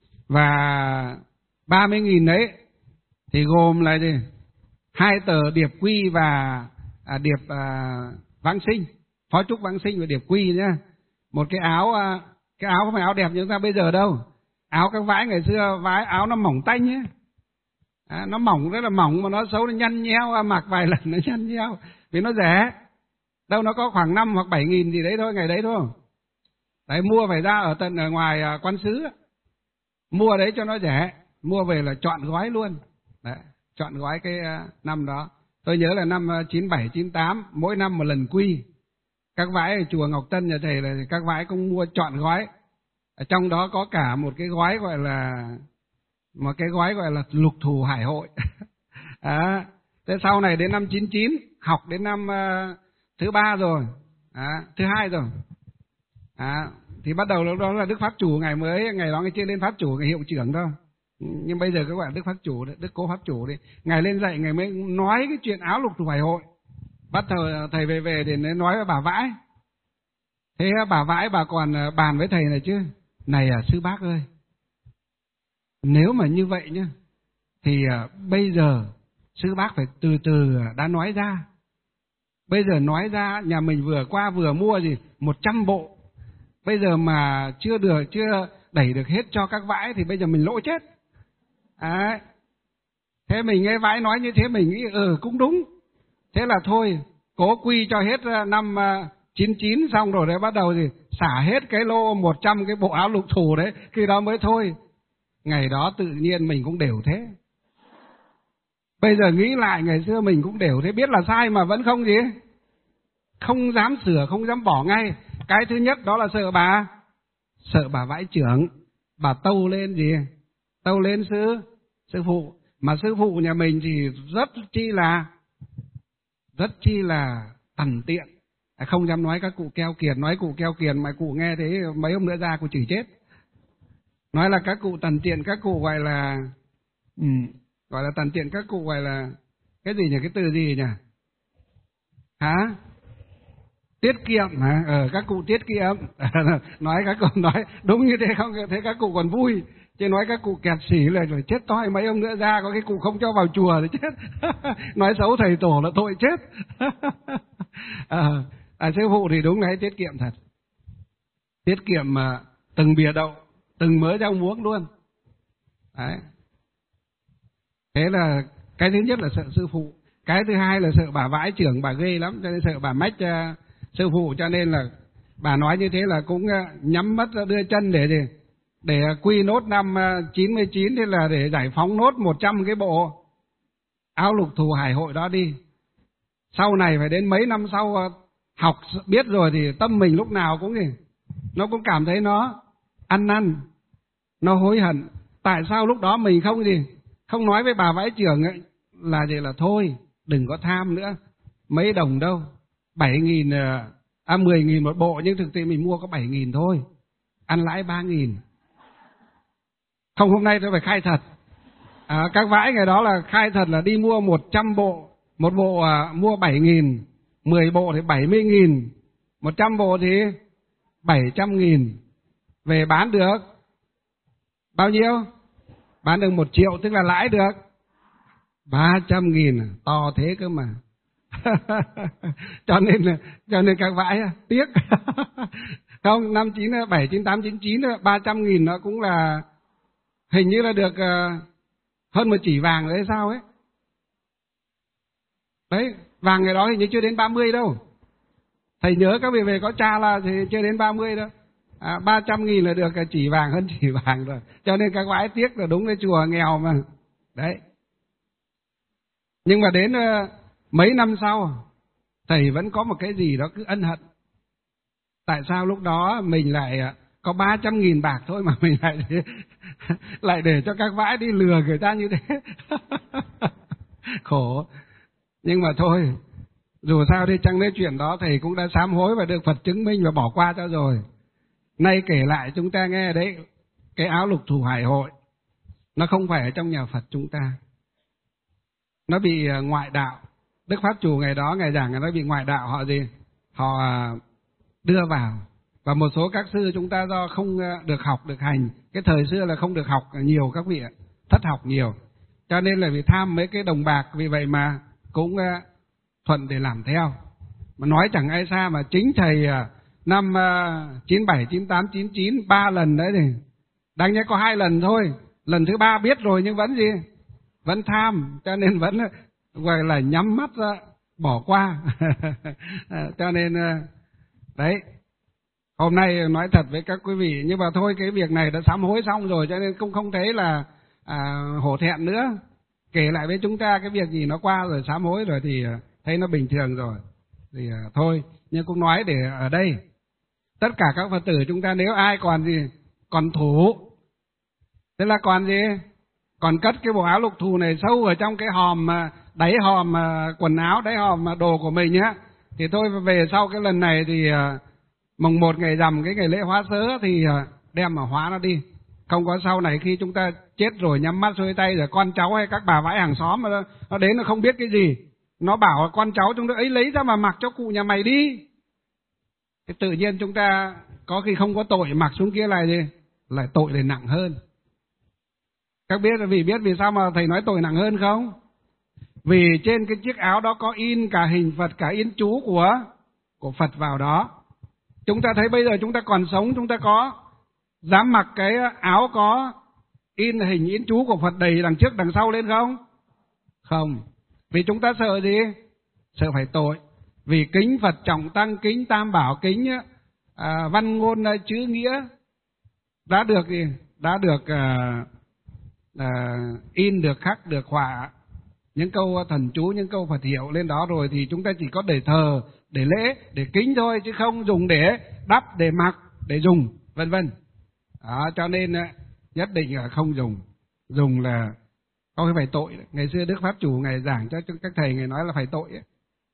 Và ba mươi nghìn đấy thì gồm là gì? Hai tờ điệp quy và à, điệp à, vãng sinh, phó chúc vãng sinh và điệp quy nhá. Một cái áo, à, cái áo không phải áo đẹp như chúng ta bây giờ đâu. Áo các vãi ngày xưa, vãi áo nó mỏng tanh nhé. À, nó mỏng rất là mỏng mà nó xấu, nó nhăn nheo, mặc vài lần nó nhăn nheo vì nó rẻ. Đâu nó có khoảng năm hoặc bảy nghìn gì đấy thôi, ngày đấy thôi. Đấy, mua phải ra ở tận ở ngoài à, Quan Xứ, mua đấy cho nó rẻ, mua về là chọn gói luôn. Đấy, chọn gói cái uh, năm đó. Tôi nhớ là năm uh, chín bảy, chín tám, mỗi năm một lần quy. Các vãi ở chùa Ngọc Tân nhà thầy là các vãi cũng mua chọn gói. Ở trong đó có cả một cái gói gọi là một cái gói gọi là lục thủ hải hội. À, thế sau này đến năm chín chín, học đến năm uh, thứ ba rồi, à, thứ hai rồi. À, thì bắt đầu lúc đó là Đức Pháp Chủ, ngày mới ngày đó ngày chưa lên Pháp Chủ, ngày hiệu trưởng đâu. Nhưng bây giờ các bạn Đức Pháp Chủ, Đức Cố Pháp Chủ đi, ngày lên dạy ngày mới nói cái chuyện áo lục thủ hải hội. Bắt thầy, thầy về về để nói với bà vãi. Thế bà vãi bà còn bàn với thầy này chứ, này à, sư bác ơi, nếu mà như vậy nhá thì à, bây giờ sư bác phải từ từ đã nói ra. Bây giờ nói ra nhà mình vừa qua vừa mua gì một trăm bộ, bây giờ mà chưa được, chưa đẩy được hết cho các vãi thì bây giờ mình lỗ chết. À, thế mình nghe vãi nói như thế mình nghĩ ừ cũng đúng. Thế là thôi, cố quy cho hết năm chín chín xong rồi đấy bắt đầu gì xả hết cái lô một trăm cái bộ áo lục thủ đấy, khi đó mới thôi. Ngày đó tự nhiên mình cũng đều thế. Bây giờ nghĩ lại ngày xưa mình cũng đều thế, biết là sai mà vẫn không gì, không dám sửa, không dám bỏ ngay. Cái thứ nhất đó là sợ bà, sợ bà vãi trưởng, bà tâu lên gì, tâu lên sư, sư phụ. Mà sư phụ nhà mình thì rất chi là, rất chi là tằn tiện, không dám nói các cụ keo kiệt. Nói cụ keo kiệt mà cụ nghe thế mấy hôm nữa ra cụ chửi chết. Nói là các cụ tằn tiện, các cụ gọi là, ừ, gọi là tằn tiện, các cụ gọi là cái gì nhỉ, cái từ gì nhỉ, hả? Tiết kiệm hả? Ờ, các cụ tiết kiệm. Nói các cụ nói đúng như thế, không thế các cụ còn vui. Chứ nói các cụ kẹt xỉ là rồi chết toi, mấy ông nữa ra có cái cụ không cho vào chùa thì chết. Nói xấu thầy tổ là tội chết. À, à, sư phụ thì đúng đấy, tiết kiệm thật. Tiết kiệm mà từng bìa đậu, từng mớ rau muống luôn. Đấy. Thế là cái thứ nhất là sợ sư phụ. Cái thứ hai là sợ bà vãi trưởng, bà ghê lắm, cho nên sợ bà mách uh, sư phụ, cho nên là bà nói như thế là cũng uh, nhắm mắt đưa chân để gì để quy nốt năm chín mươi chín, thế là để giải phóng nốt một trăm cái bộ áo lục thù hải hội đó đi. Sau này phải đến mấy năm sau học biết rồi thì tâm mình lúc nào cũng gì, nó cũng cảm thấy nó ăn năn, nó hối hận. Tại sao lúc đó mình không gì, không nói với bà vãi trưởng ấy là gì, là thôi đừng có tham nữa, mấy đồng đâu, bảy nghìn, à mười nghìn một bộ, nhưng thực tế mình mua có bảy nghìn thôi, ăn lãi ba nghìn. Không, hôm nay tôi phải khai thật. À, các vãi ngày đó là khai thật là đi mua một trăm bộ, một bộ à, mua bảy nghìn, mười bộ thì bảy mươi nghìn, một trăm bộ thì bảy trăm nghìn. Về bán được bao nhiêu? Bán được một triệu, tức là lãi được ba trăm nghìn, to thế cơ mà. cho nên cho nên các vãi tiếc. Không, năm chín bảy chín tám chín chín ba trăm nghìn nó cũng là hình như là được uh, hơn một chỉ vàng đấy sao ấy. Đấy, vàng ngày đó hình như chưa đến ba mươi đâu. Thầy nhớ các vị về có cha là thì chưa đến ba mươi đâu. À, ba trăm nghìn là được chỉ vàng hơn chỉ vàng rồi. Cho nên các vãi tiếc là đúng, cái chùa nghèo mà. Đấy. Nhưng mà đến uh, mấy năm sau, thầy vẫn có một cái gì đó cứ ân hận. Tại sao lúc đó mình lại uh, có ba trăm nghìn bạc thôi mà mình lại để, lại để cho các vãi đi lừa người ta như thế. Khổ. Nhưng mà thôi, dù sao đi chăng đấy, chuyện đó thầy cũng đã sám hối và được Phật chứng minh và bỏ qua cho rồi. Nay kể lại chúng ta nghe đấy, cái áo lục thù hải hội nó không phải ở trong nhà Phật chúng ta, nó bị ngoại đạo. Đức Pháp Chủ ngày đó ngày giảng nó bị ngoại đạo, họ gì, họ đưa vào. Và một số các sư chúng ta do không được học được hành, cái thời xưa là không được học nhiều các vị ạ, thất học nhiều, cho nên là vì tham mấy cái đồng bạc, vì vậy mà cũng thuận để làm theo. Mà nói chẳng ai xa mà chính thầy năm chín bảy, chín tám, chín chín ba lần đấy thì đáng nhẽ có hai lần thôi, lần thứ ba biết rồi nhưng vẫn gì, vẫn tham, cho nên vẫn gọi là nhắm mắt ra bỏ qua. Cho nên đấy, hôm nay nói thật với các quý vị, nhưng mà thôi cái việc này đã sám hối xong rồi, cho nên cũng không thấy là à, hổ thẹn nữa. Kể lại với chúng ta cái việc gì nó qua rồi, sám hối rồi thì thấy nó bình thường rồi thì à, thôi. Nhưng cũng nói để ở đây tất cả các Phật tử chúng ta, nếu ai còn gì còn thủ, tức là còn gì, còn cất cái bộ áo lục thù này sâu ở trong cái hòm, đáy hòm quần áo, đáy hòm đồ của mình nhá, thì thôi về sau cái lần này thì mùng một ngày rằm, cái ngày lễ hóa sớ thì đem mà hóa nó đi. Không có sau này khi chúng ta chết rồi nhắm mắt xuôi tay rồi con cháu hay các bà vãi hàng xóm mà nó đến nó không biết cái gì, nó bảo con cháu chúng ta ấy lấy ra mà mặc cho cụ nhà mày đi. Thì tự nhiên chúng ta có khi không có tội, mặc xuống kia là gì, lại tội lại nặng hơn. Các biết vì biết vì sao mà thầy nói tội nặng hơn không? Vì trên cái chiếc áo đó có in cả hình Phật, cả in chú của của Phật vào đó. Chúng ta thấy bây giờ chúng ta còn sống, chúng ta có dám mặc cái áo có in hình in chú của Phật đầy đằng trước đằng sau lên không? Không. Vì chúng ta sợ gì? Sợ phải tội. Vì kính Phật trọng tăng, kính Tam Bảo, kính à, văn ngôn chữ nghĩa đã được gì? Đã được à, à, in, được khắc, được họa những câu thần chú, những câu Phật hiệu lên đó rồi, thì chúng ta chỉ có để thờ, để lễ, để kính thôi, chứ không dùng để đắp, để mặc, để dùng, vân vân. Đó, cho nên nhất định là không dùng. Dùng là có cái phải tội. Ngày xưa Đức Pháp Chủ ngày giảng cho các thầy, ngày nói là phải tội ấy.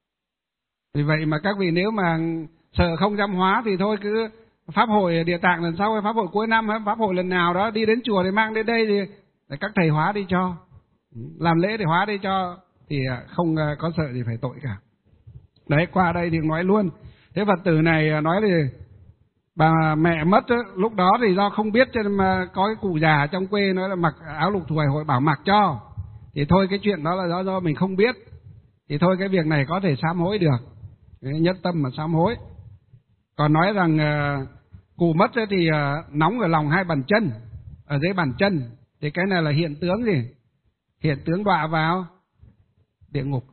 Vì vậy mà các vị nếu mà sợ không dám hóa thì thôi cứ pháp hội Địa Tạng lần sau hay pháp hội cuối năm hay pháp hội lần nào đó đi đến chùa thì mang đến đây thì để các thầy hóa đi cho, làm lễ để hóa đi cho, thì không có sợ gì phải tội cả. Đấy, qua đây thì nói luôn. Thế Phật tử này nói thì bà mẹ mất đó, lúc đó thì do không biết cho nên mà có cái cụ già trong quê nói là mặc áo lục thù hải hội bảo mặc cho, thì thôi cái chuyện đó là do do mình không biết, thì thôi cái việc này có thể sám hối được, nhất tâm mà sám hối. Còn nói rằng uh, cụ mất thì uh, nóng ở lòng hai bàn chân, ở dưới bàn chân, thì cái này là hiện tướng gì? Hiện tướng đọa vào địa ngục.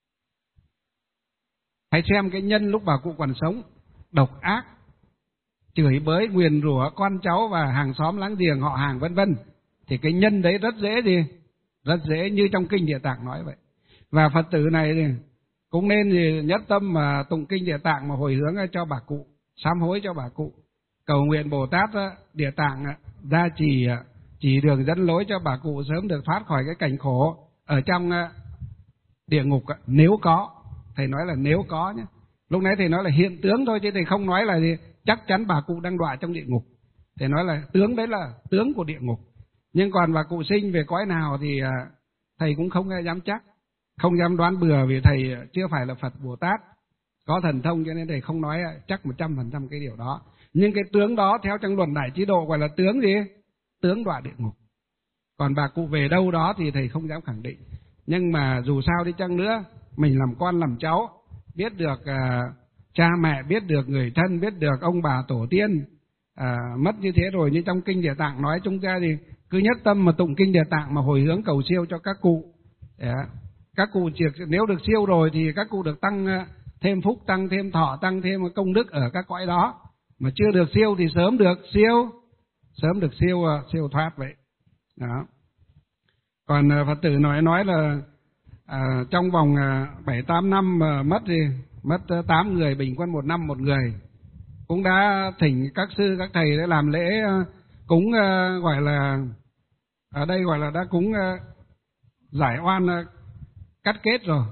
Hãy xem cái nhân lúc bà cụ còn sống, độc ác, chửi bới, nguyền rủa con cháu và hàng xóm láng giềng, họ hàng vân vân, thì cái nhân đấy rất dễ gì? Rất dễ như trong kinh Địa Tạng nói vậy. Và Phật tử này thì cũng nên gì nhất tâm mà tụng kinh Địa Tạng mà hồi hướng cho bà cụ, sám hối cho bà cụ, cầu nguyện Bồ Tát Địa Tạng gia trì chỉ đường dẫn lối cho bà cụ sớm được thoát khỏi cái cảnh khổ ở trong địa ngục, nếu có. Thầy nói là nếu có nhé. Lúc nãy thầy nói là hiện tướng thôi chứ thầy không nói là gì chắc chắn bà cụ đang đọa trong địa ngục. Thầy nói là tướng đấy là tướng của địa ngục. Nhưng còn bà cụ sinh về cõi nào thì thầy cũng không dám chắc, không dám đoán bừa, vì thầy chưa phải là Phật Bồ Tát có thần thông, cho nên thầy không nói chắc một trăm phần trăm cái điều đó. Nhưng cái tướng đó theo trong luận Đại Trí Độ gọi là tướng gì? Tướng đọa địa ngục. Còn bà cụ về đâu đó thì thầy không dám khẳng định. Nhưng mà dù sao đi chăng nữa, mình làm con làm cháu, biết được uh, cha mẹ, biết được người thân, biết được ông bà tổ tiên uh, mất như thế rồi, như trong kinh Địa Tạng nói, chúng ta thì cứ nhất tâm mà tụng kinh Địa Tạng mà hồi hướng cầu siêu cho các cụ. Yeah. Các cụ nếu được siêu rồi thì các cụ được tăng uh, thêm phúc, tăng thêm thọ, tăng thêm công đức ở các cõi đó. Mà chưa được siêu thì sớm được siêu, sớm được siêu uh, siêu thoát vậy. Đó. Còn uh, Phật tử nói nói là À, trong vòng bảy tám năm mà mất thì mất tám người, bình quân một năm một người. Cũng đã thỉnh các sư các thầy để làm lễ cúng, uh, gọi là ở đây gọi là đã cúng uh, giải oan, uh, cắt kết rồi.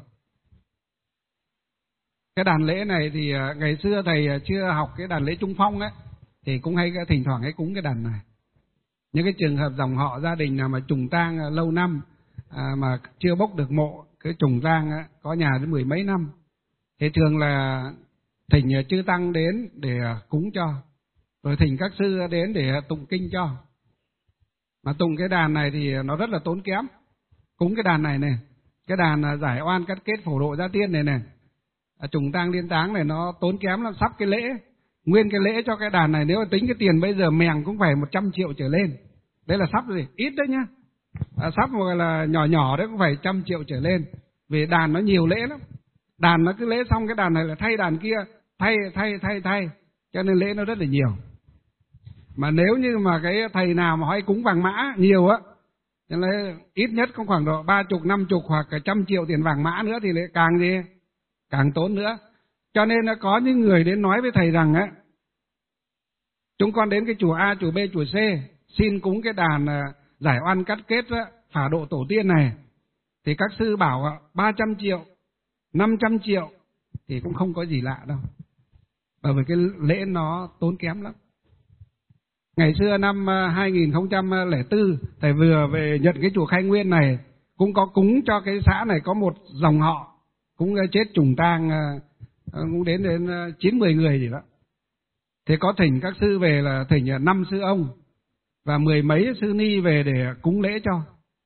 Cái đàn lễ này thì uh, ngày xưa thầy chưa học cái đàn lễ Trung Phong ấy, thì cũng hay thỉnh thoảng hay cúng cái đàn này. Những cái trường hợp dòng họ gia đình nào mà trùng tang uh, lâu năm À, mà chưa bốc được mộ, cái trùng tang có nhà đến mười mấy năm, thì thường là thỉnh chư tăng đến để cúng cho, rồi thỉnh các sư đến để tụng kinh cho. Mà tụng cái đàn này thì nó rất là tốn kém. Cúng cái đàn này này, cái đàn giải oan cắt kết phổ độ gia tiên này này, trùng tang liên táng này, nó tốn kém lắm. Sắp cái lễ, nguyên cái lễ cho cái đàn này, nếu mà tính cái tiền bây giờ mèng cũng phải một trăm triệu trở lên. Đấy là sắp gì, ít đấy nhá. À, sắp gọi là nhỏ nhỏ đấy cũng phải trăm triệu trở lên, vì đàn nó nhiều lễ lắm. Đàn nó cứ lễ xong cái đàn này là thay đàn kia, thay thay thay thay, cho nên lễ nó rất là nhiều. Mà nếu như mà cái thầy nào mà hay cúng vàng mã nhiều á, cho nên ít nhất cũng khoảng độ ba chục năm chục hoặc cả trăm triệu tiền vàng mã nữa thì lại càng gì càng tốn nữa. Cho nên nó có những người đến nói với thầy rằng á, chúng con đến cái chùa A, chùa B, chùa C xin cúng cái đàn giải oan cắt kết phả độ tổ tiên này, thì các sư bảo ba trăm triệu, năm trăm triệu thì cũng không có gì lạ đâu, bởi vì cái lễ nó tốn kém lắm. Ngày xưa năm hai nghìn không trăm lẻ bốn, thầy vừa về nhận cái chùa Khai Nguyên này, cũng có cúng cho cái xã này có một dòng họ cũng chết trùng tang, cũng đến đến chín mười người gì đó. Thế có thỉnh các sư về là thỉnh năm sư ông và mười mấy sư ni về để cúng lễ cho.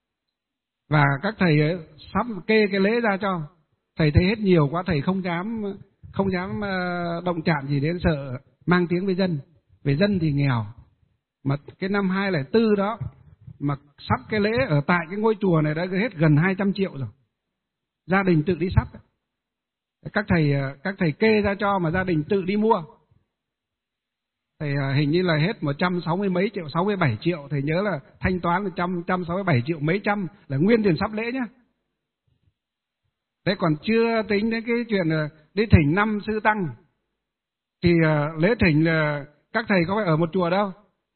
Và các thầy ấy sắp kê cái lễ ra cho. Thầy thấy hết nhiều quá, thầy không dám không dám động chạm gì đến, sợ mang tiếng với dân. Về dân thì nghèo. Mà cái năm hai nghìn không trăm lẻ bốn đó, mà sắp cái lễ ở tại cái ngôi chùa này đã hết gần hai trăm triệu rồi. Gia đình tự đi sắp. Các thầy các thầy kê ra cho mà gia đình tự đi mua. Thầy hình như là hết một trăm sáu mươi mấy triệu, sáu mươi bảy triệu, thầy nhớ là thanh toán là trăm, trăm sáu mươi bảy triệu mấy trăm là nguyên tiền sắp lễ nhá. Đấy, còn chưa tính đến cái chuyện là đi thỉnh năm sư tăng. Thì lễ thỉnh là các thầy có phải ở một chùa đâu.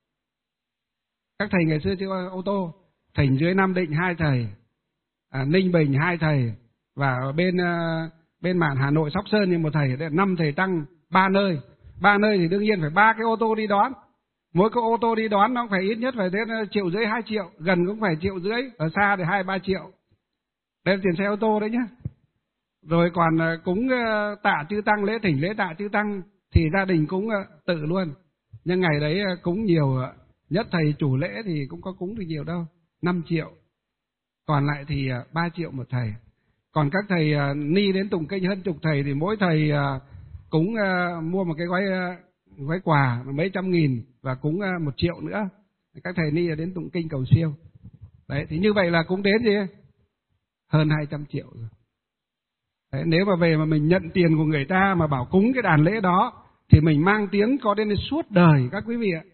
Các thầy ngày xưa chưa có ô tô, thỉnh dưới Nam Định hai thầy, à, Ninh Bình hai thầy, và ở bên uh, bên mạn Hà Nội Sóc Sơn thì một thầy, năm thầy tăng ba nơi. Ba nơi thì đương nhiên phải ba cái ô tô đi đón. Mỗi cái ô tô đi đón nó phải ít nhất phải đến triệu rưỡi hai triệu, gần cũng phải triệu rưỡi, ở xa thì hai ba triệu. Đây là tiền xe ô tô đấy nhá. Rồi còn cúng tạ chư tăng, lễ thỉnh lễ tạ chư tăng thì gia đình cúng tự luôn. Nhưng ngày đấy cúng nhiều, nhất thầy chủ lễ thì cũng có cúng được nhiều đâu, năm triệu. Còn lại thì ba triệu một thầy. Còn các thầy ni đến tụng kinh hơn chục thầy thì mỗi thầy cúng uh, mua một cái gói uh, gói quà mấy trăm nghìn và cúng uh, một triệu nữa. Các thầy ni đến tụng kinh cầu siêu. Đấy, thì như vậy là cũng đến gì hơn hai trăm triệu rồi. Đấy, nếu mà về mà mình nhận tiền của người ta mà bảo cúng cái đàn lễ đó thì mình mang tiếng có đến suốt đời các quý vị ạ.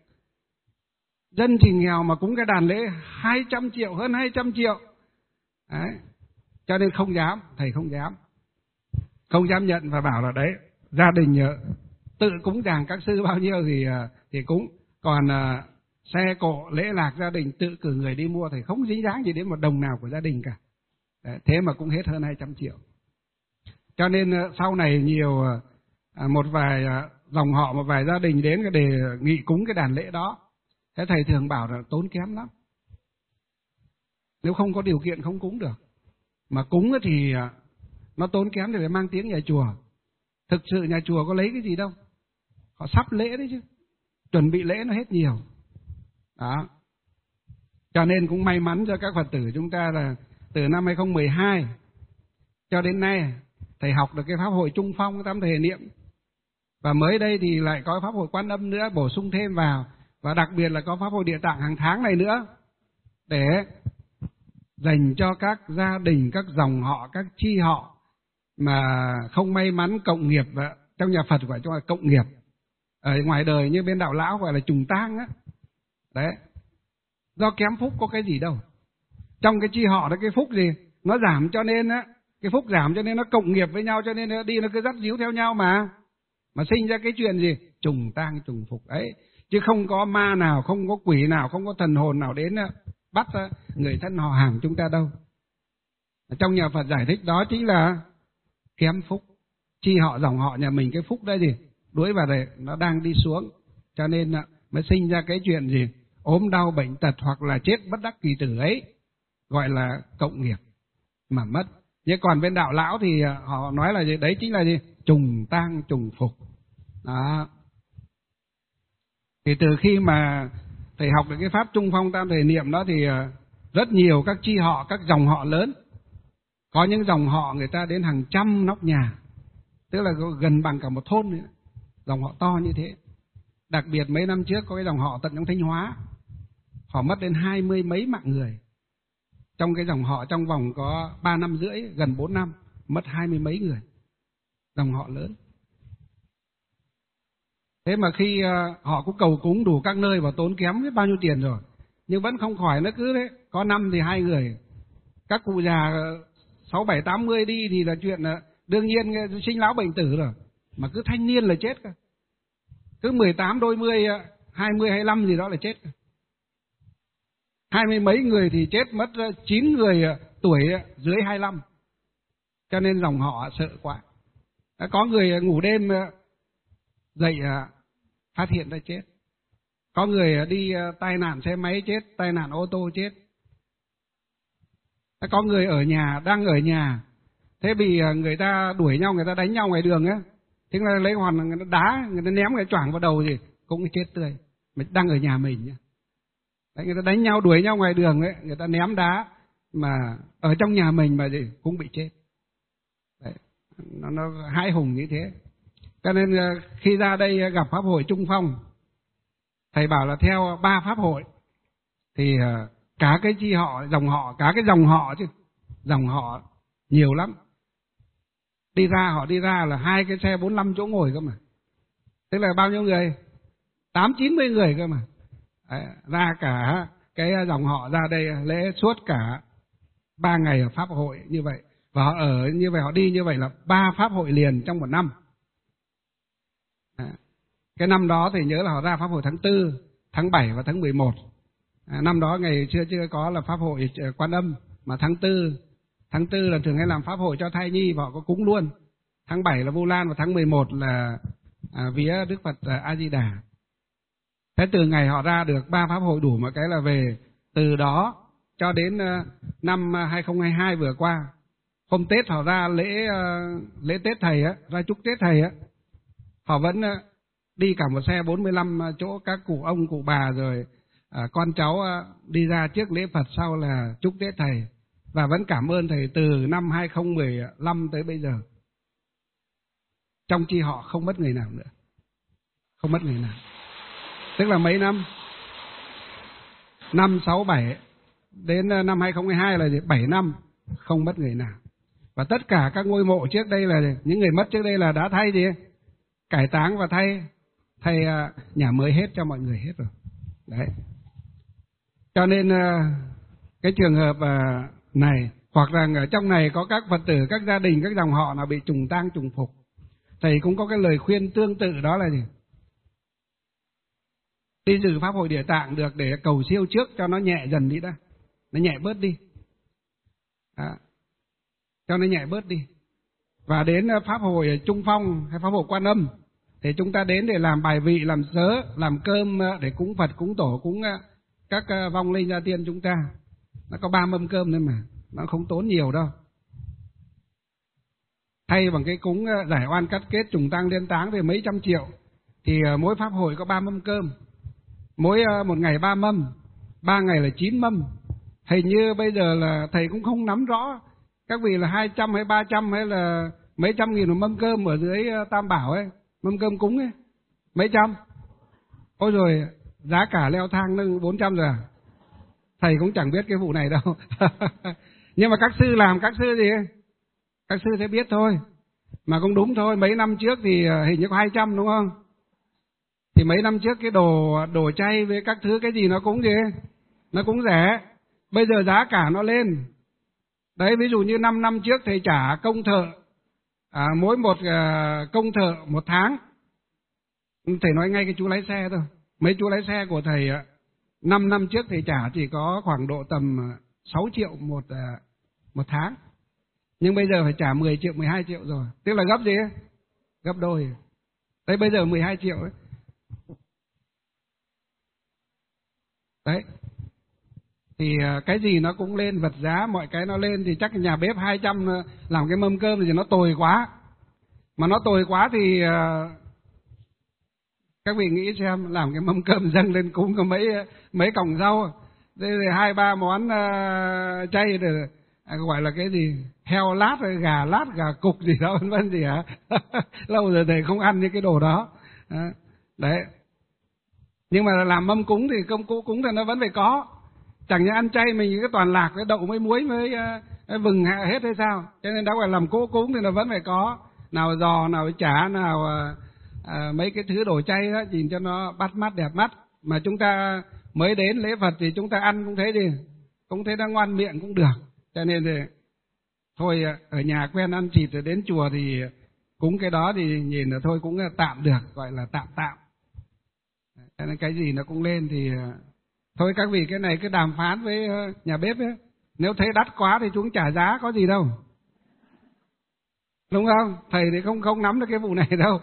Dân thì nghèo mà cúng cái đàn lễ hai trăm triệu, hơn hai trăm triệu. Đấy. Cho nên không dám, thầy không dám. Không dám nhận và bảo là đấy, gia đình tự cúng dường các sư bao nhiêu thì thì cúng. Còn uh, xe cộ, lễ lạc gia đình tự cử người đi mua, thầy không dính dáng gì đến một đồng nào của gia đình cả. Đấy, thế mà cũng hết hơn hai trăm triệu. Cho nên uh, sau này nhiều uh, một vài uh, dòng họ, một vài gia đình đến để nghị cúng cái đàn lễ đó. Thế thầy thường bảo là tốn kém lắm. Nếu không có điều kiện không cúng được. Mà cúng thì uh, nó tốn kém thì phải mang tiếng nhà chùa. Thực sự nhà chùa có lấy cái gì đâu. Họ sắp lễ đấy chứ. Chuẩn bị lễ nó hết nhiều. Đó. Cho nên cũng may mắn cho các Phật tử chúng ta là từ năm hai không một hai cho đến nay thầy học được cái pháp hội Trung Phong tam thể niệm. Và mới đây thì lại có pháp hội Quan Âm nữa bổ sung thêm vào. Và đặc biệt là có pháp hội Địa Tạng hàng tháng này nữa. Để dành cho các gia đình, các dòng họ, các chi họ mà không may mắn cộng nghiệp. Trong nhà Phật gọi là cộng nghiệp. Ở ngoài đời như bên đạo lão gọi là trùng tang á. Đấy. Do kém phúc có cái gì đâu. Trong cái chi họ đó cái phúc gì? Nó giảm cho nên á, cái phúc giảm cho nên nó cộng nghiệp với nhau, cho nên nó đi nó cứ dắt díu theo nhau mà. Mà sinh ra cái chuyện gì? Trùng tang trùng phục ấy. Chứ không có ma nào, không có quỷ nào, không có thần hồn nào đến bắt người thân họ hàng chúng ta đâu. Trong nhà Phật giải thích đó chính là kém phúc. Chi họ dòng họ nhà mình cái phúc đó gì? Đuổi vào đây nó đang đi xuống. Cho nên mới sinh ra cái chuyện gì? Ốm đau bệnh tật hoặc là chết bất đắc kỳ tử ấy. Gọi là cộng nghiệp mà mất. Nhưng còn bên đạo lão thì họ nói là gì? Đấy chính là gì? Trùng tang trùng phục. Đó. Thì từ khi mà thầy học được cái pháp Trung Phong tam thể niệm đó thì rất nhiều các chi họ, các dòng họ lớn. Có những dòng họ người ta đến hàng trăm nóc nhà. Tức là gần bằng cả một thôn nữa. Dòng họ to như thế. Đặc biệt mấy năm trước có cái dòng họ tận trong Thanh Hóa. Họ mất đến hai mươi mấy mạng người. Trong cái dòng họ trong vòng có ba năm rưỡi, gần bốn năm, mất hai mươi mấy người. Dòng họ lớn. Thế mà khi uh, họ cũng cầu cúng đủ các nơi và tốn kém biết bao nhiêu tiền rồi. Nhưng vẫn không khỏi, nó cứ thế. Có năm thì hai người. Các cụ già sáu bảy tám mươi đi thì là chuyện uh, đương nhiên sinh lão bệnh tử rồi. Mà cứ thanh niên là chết cơ. Cứ mười tám đôi mươi, hai mươi, hai mươi lăm gì đó là chết cơ. Hai mươi mấy người thì chết mất chín người tuổi dưới hai mươi lăm. Cho nên dòng họ sợ quá. Có người ngủ đêm dậy phát hiện ra chết. Có người đi tai nạn xe máy chết, tai nạn ô tô chết. Có người ở nhà, đang ở nhà, thế bị người ta đuổi nhau, người ta đánh nhau ngoài đường á, thế là lấy hòn người ta đá, người ta ném cái choảng vào đầu gì cũng chết tươi. Mình đang ở nhà mình nhá. Đấy, người ta đánh nhau đuổi nhau ngoài đường ấy, người ta ném đá mà ở trong nhà mình mà gì cũng bị chết. Đấy, nó, nó hãi hùng như thế. Cho nên khi ra đây gặp pháp hội Trung Phong, thầy bảo là theo ba pháp hội thì cả cái chi họ, dòng họ, cả cái dòng họ chứ, dòng họ nhiều lắm. Đi ra họ đi ra là hai cái xe bốn mươi lăm chỗ ngồi cơ mà. Tức là bao nhiêu người? Tám chín mươi người cơ mà. Đấy, ra cả cái dòng họ ra đây lễ suốt cả ba ngày ở pháp hội như vậy. Và họ ở như vậy, họ đi như vậy là ba pháp hội liền trong một năm. À, cái năm đó thì nhớ là họ ra pháp hội tháng tư, tháng bảy và tháng mười một. À, năm đó ngày chưa chưa có là pháp hội Quan Âm, mà tháng tư, tháng tư là thường hay làm pháp hội cho thai nhi và họ có cúng luôn. Tháng bảy là Vu Lan và tháng mười một là à, vía Đức Phật à, A Di Đà. Thế từ ngày họ ra được ba pháp hội đủ một cái là về. Từ đó cho đến uh, năm hai không hai hai vừa qua, hôm Tết họ ra lễ uh, lễ Tết thầy á, ra chúc Tết thầy á, họ vẫn uh, đi cả một xe bốn mươi lăm chỗ các cụ ông cụ bà rồi uh, con cháu uh, đi ra trước lễ Phật, sau là chúc Tết thầy và vẫn cảm ơn thầy từ năm hai không một lăm tới bây giờ. Trong chi họ không mất người nào nữa, không mất người nào. Tức là mấy năm, năm sáu bảy đến năm hai không hai hai là bảy năm không mất người nào. Và tất cả các ngôi mộ trước đây là những người mất trước đây là đã thay gì cải táng và thay thay nhà mới hết cho mọi người hết rồi. Đấy. Cho nên cái trường hợp này, hoặc là ở trong này có các Phật tử, các gia đình, các dòng họ nào bị trùng tang trùng phục, thầy cũng có cái lời khuyên tương tự, đó là gì? Đi dự pháp hội Địa Tạng được để cầu siêu trước cho nó nhẹ dần đi đã, nó nhẹ bớt đi, đó. Cho nó nhẹ bớt đi. Và đến pháp hội Trung Phong hay pháp hội Quan Âm thì chúng ta đến để làm bài vị, làm sớ, làm cơm để cúng Phật, cúng Tổ, cúng các vong linh gia tiên chúng ta. Nó có ba mâm cơm thôi mà, nó không tốn nhiều đâu. Thay bằng cái cúng giải oan cắt kết trùng tang liên táng về mấy trăm triệu, thì mỗi pháp hội có ba mâm cơm, mỗi một ngày ba mâm, ba ngày là chín mâm. Hình như bây giờ là thầy cũng không nắm rõ các vị là hai trăm hay ba trăm hay là mấy trăm nghìn một mâm cơm ở dưới Tam Bảo ấy, mâm cơm cúng ấy, mấy trăm. Ôi rồi giá cả leo thang nâng bốn trăm rồi à? Thầy cũng chẳng biết cái vụ này đâu. Nhưng mà các sư làm, các sư gì ấy? Các sư sẽ biết thôi. Mà cũng đúng thôi, mấy năm trước thì hình như có hai trăm đúng không? Thì mấy năm trước cái đồ đồ chay với các thứ cái gì nó cũng gì? Nó cũng rẻ. Bây giờ giá cả nó lên. Đấy, ví dụ như năm năm trước thầy trả công thợ, à, mỗi một uh, công thợ một tháng. Thầy nói ngay cái chú lái xe thôi. Mấy chú lái xe của thầy uh, năm năm trước thầy trả chỉ có khoảng độ tầm uh, sáu triệu một, uh, một tháng. Nhưng bây giờ phải trả mười triệu, mười hai triệu rồi. Tức là gấp gì ấy? Gấp đôi. Đấy, bây giờ mười hai triệu ấy. Đấy. Thì cái gì nó cũng lên, vật giá mọi cái nó lên, thì chắc nhà bếp hai trăm làm cái mâm cơm thì nó tồi quá. Mà nó tồi quá thì các vị nghĩ xem, làm cái mâm cơm dâng lên cúng có mấy mấy cọng rau, đây là hai ba món uh, chay rồi, à, gọi là cái gì, heo lát, gà lát, gà cục gì đó vân vân gì hả? Lâu rồi thầy không ăn những cái đồ đó. Đấy. Nhưng mà làm mâm cúng thì công cụ cúng thì nó vẫn phải có. Chẳng như ăn chay mình cái toàn lạc với đậu với muối với uh, vừng hết hay sao? Cho nên đã phải làm cỗ cúng thì nó vẫn phải có. Nào giò, nào chả, nào uh, uh, mấy cái thứ đồ chay đó, nhìn cho nó bắt mắt đẹp mắt. Mà chúng ta mới đến lễ Phật thì chúng ta ăn cũng thấy gì, cũng thấy nó ngoan miệng cũng được. Cho nên thì thôi, ở nhà quen ăn thịt rồi đến chùa thì cúng cái đó thì nhìn là thôi cũng tạm được, gọi là tạm tạm. Cho nên cái gì nó cũng lên thì thôi các vị cái này cứ đàm phán với nhà bếp ấy. Nếu thấy đắt quá thì chúng trả giá, có gì đâu. Đúng không? Thầy thì không không nắm được cái vụ này đâu.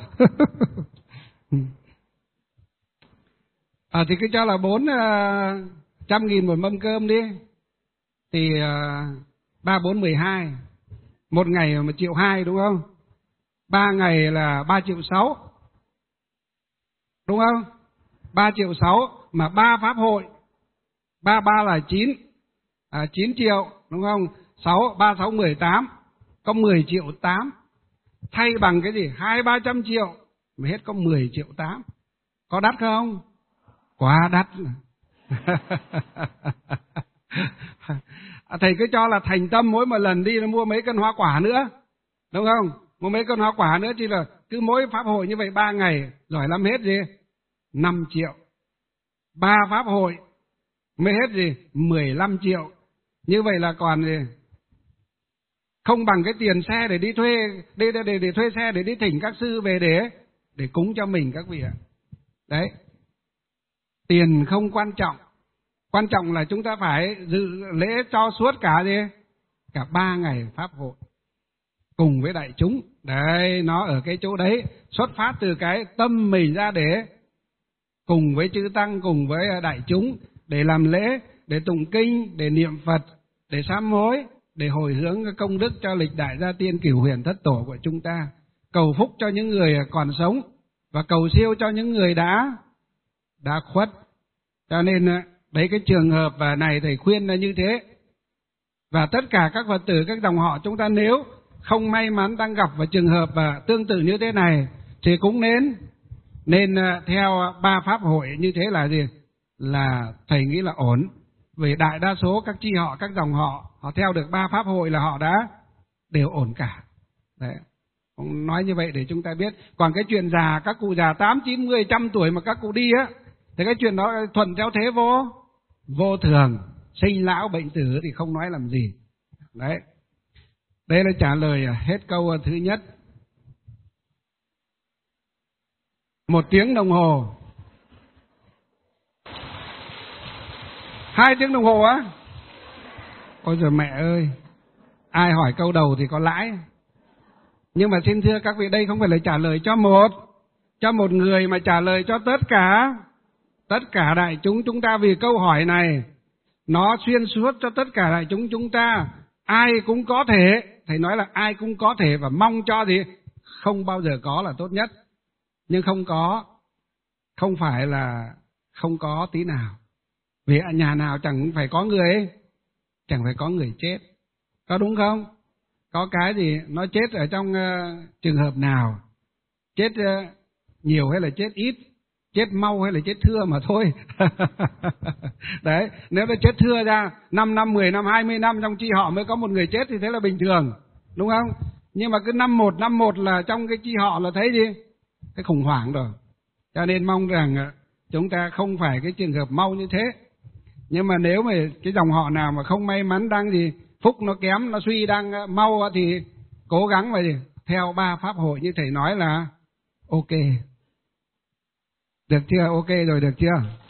À, thì cứ cho là bốn trăm nghìn một mâm cơm đi. Thì ba bốn mười hai, một ngày một triệu hai đúng không? Ba ngày là ba triệu sáu, đúng không? Ba triệu sáu mà ba pháp hội, ba ba là chín, à, chín triệu đúng không? Sáu ba sáu mười tám, có mười triệu tám. Thay bằng cái gì? Hai ba trăm triệu mà hết có mười triệu tám. Có đắt không? Quá đắt. Thầy cứ cho là thành tâm mỗi một lần đi nó mua mấy cân hoa quả nữa, đúng không? Mua mấy cân hoa quả nữa, chỉ là cứ mỗi pháp hội như vậy ba ngày giỏi lắm hết gì? Năm triệu. Ba pháp hội mới hết gì? Mười lăm triệu. Như vậy là còn gì? Không bằng cái tiền xe để đi thuê, để, để, để, để thuê xe để đi thỉnh các sư về để để cúng cho mình các vị ạ. Đấy. Tiền không quan trọng. Quan trọng là chúng ta phải dự lễ cho suốt cả gì? Cả ba ngày pháp hội. Cùng với đại chúng. Đấy, nó ở cái chỗ đấy. Xuất phát từ cái tâm mình ra để cùng với chư Tăng, cùng với đại chúng, để làm lễ, để tụng kinh, để niệm Phật, để sám hối, để hồi hướng công đức cho lịch đại gia tiên cửu huyền thất tổ của chúng ta. Cầu phúc cho những người còn sống và cầu siêu cho những người đã đã khuất. Cho nên đấy, cái trường hợp này thầy khuyên là như thế. Và tất cả các Phật tử, các dòng họ chúng ta nếu không may mắn đang gặp vào trường hợp và tương tự như thế này thì cũng nên nên theo ba pháp hội như thế là gì? Là thầy nghĩ là ổn. Vì đại đa số các chi họ, các dòng họ, họ theo được ba pháp hội là họ đã đều ổn cả. Đấy, Ông nói như vậy để chúng ta biết. Còn cái chuyện già, các cụ già tám, chín mươi, trăm tuổi mà các cụ đi á, thì cái chuyện đó thuận theo thế vô vô thường, sinh lão bệnh tử thì không nói làm gì. Đấy. Đây là trả lời hết câu thứ nhất. Một tiếng đồng hồ. Hai tiếng đồng hồ á? Ôi giời mẹ ơi, ai hỏi câu đầu thì có lãi. Nhưng mà xin thưa các vị, đây không phải là trả lời cho một cho một người mà trả lời cho tất cả tất cả đại chúng chúng ta. Vì câu hỏi này nó xuyên suốt cho tất cả đại chúng chúng ta. Ai cũng có thể, thầy nói là ai cũng có thể, và mong cho gì? Không bao giờ có là tốt nhất. Nhưng không có, không phải là không có tí nào. Vì ở nhà nào chẳng phải có người, chẳng phải có người chết. Có đúng không? Có cái gì nó chết ở trong uh, trường hợp nào, chết uh, nhiều hay là chết ít, chết mau hay là chết thưa mà thôi. Đấy, nếu nó chết thưa ra năm năm, mười năm, hai mươi năm trong chi họ mới có một người chết thì thế là bình thường, đúng không? Nhưng mà cứ năm một, năm một là trong cái chi họ là thấy gì? Cái khủng hoảng rồi. Cho nên mong rằng uh, chúng ta không phải cái trường hợp mau như thế. Nhưng mà nếu mà cái dòng họ nào mà không may mắn đang gì, phúc nó kém, nó suy đang mau thì cố gắng vậy, theo ba pháp hội như thầy nói là ok. Được chưa? Ok rồi, được chưa?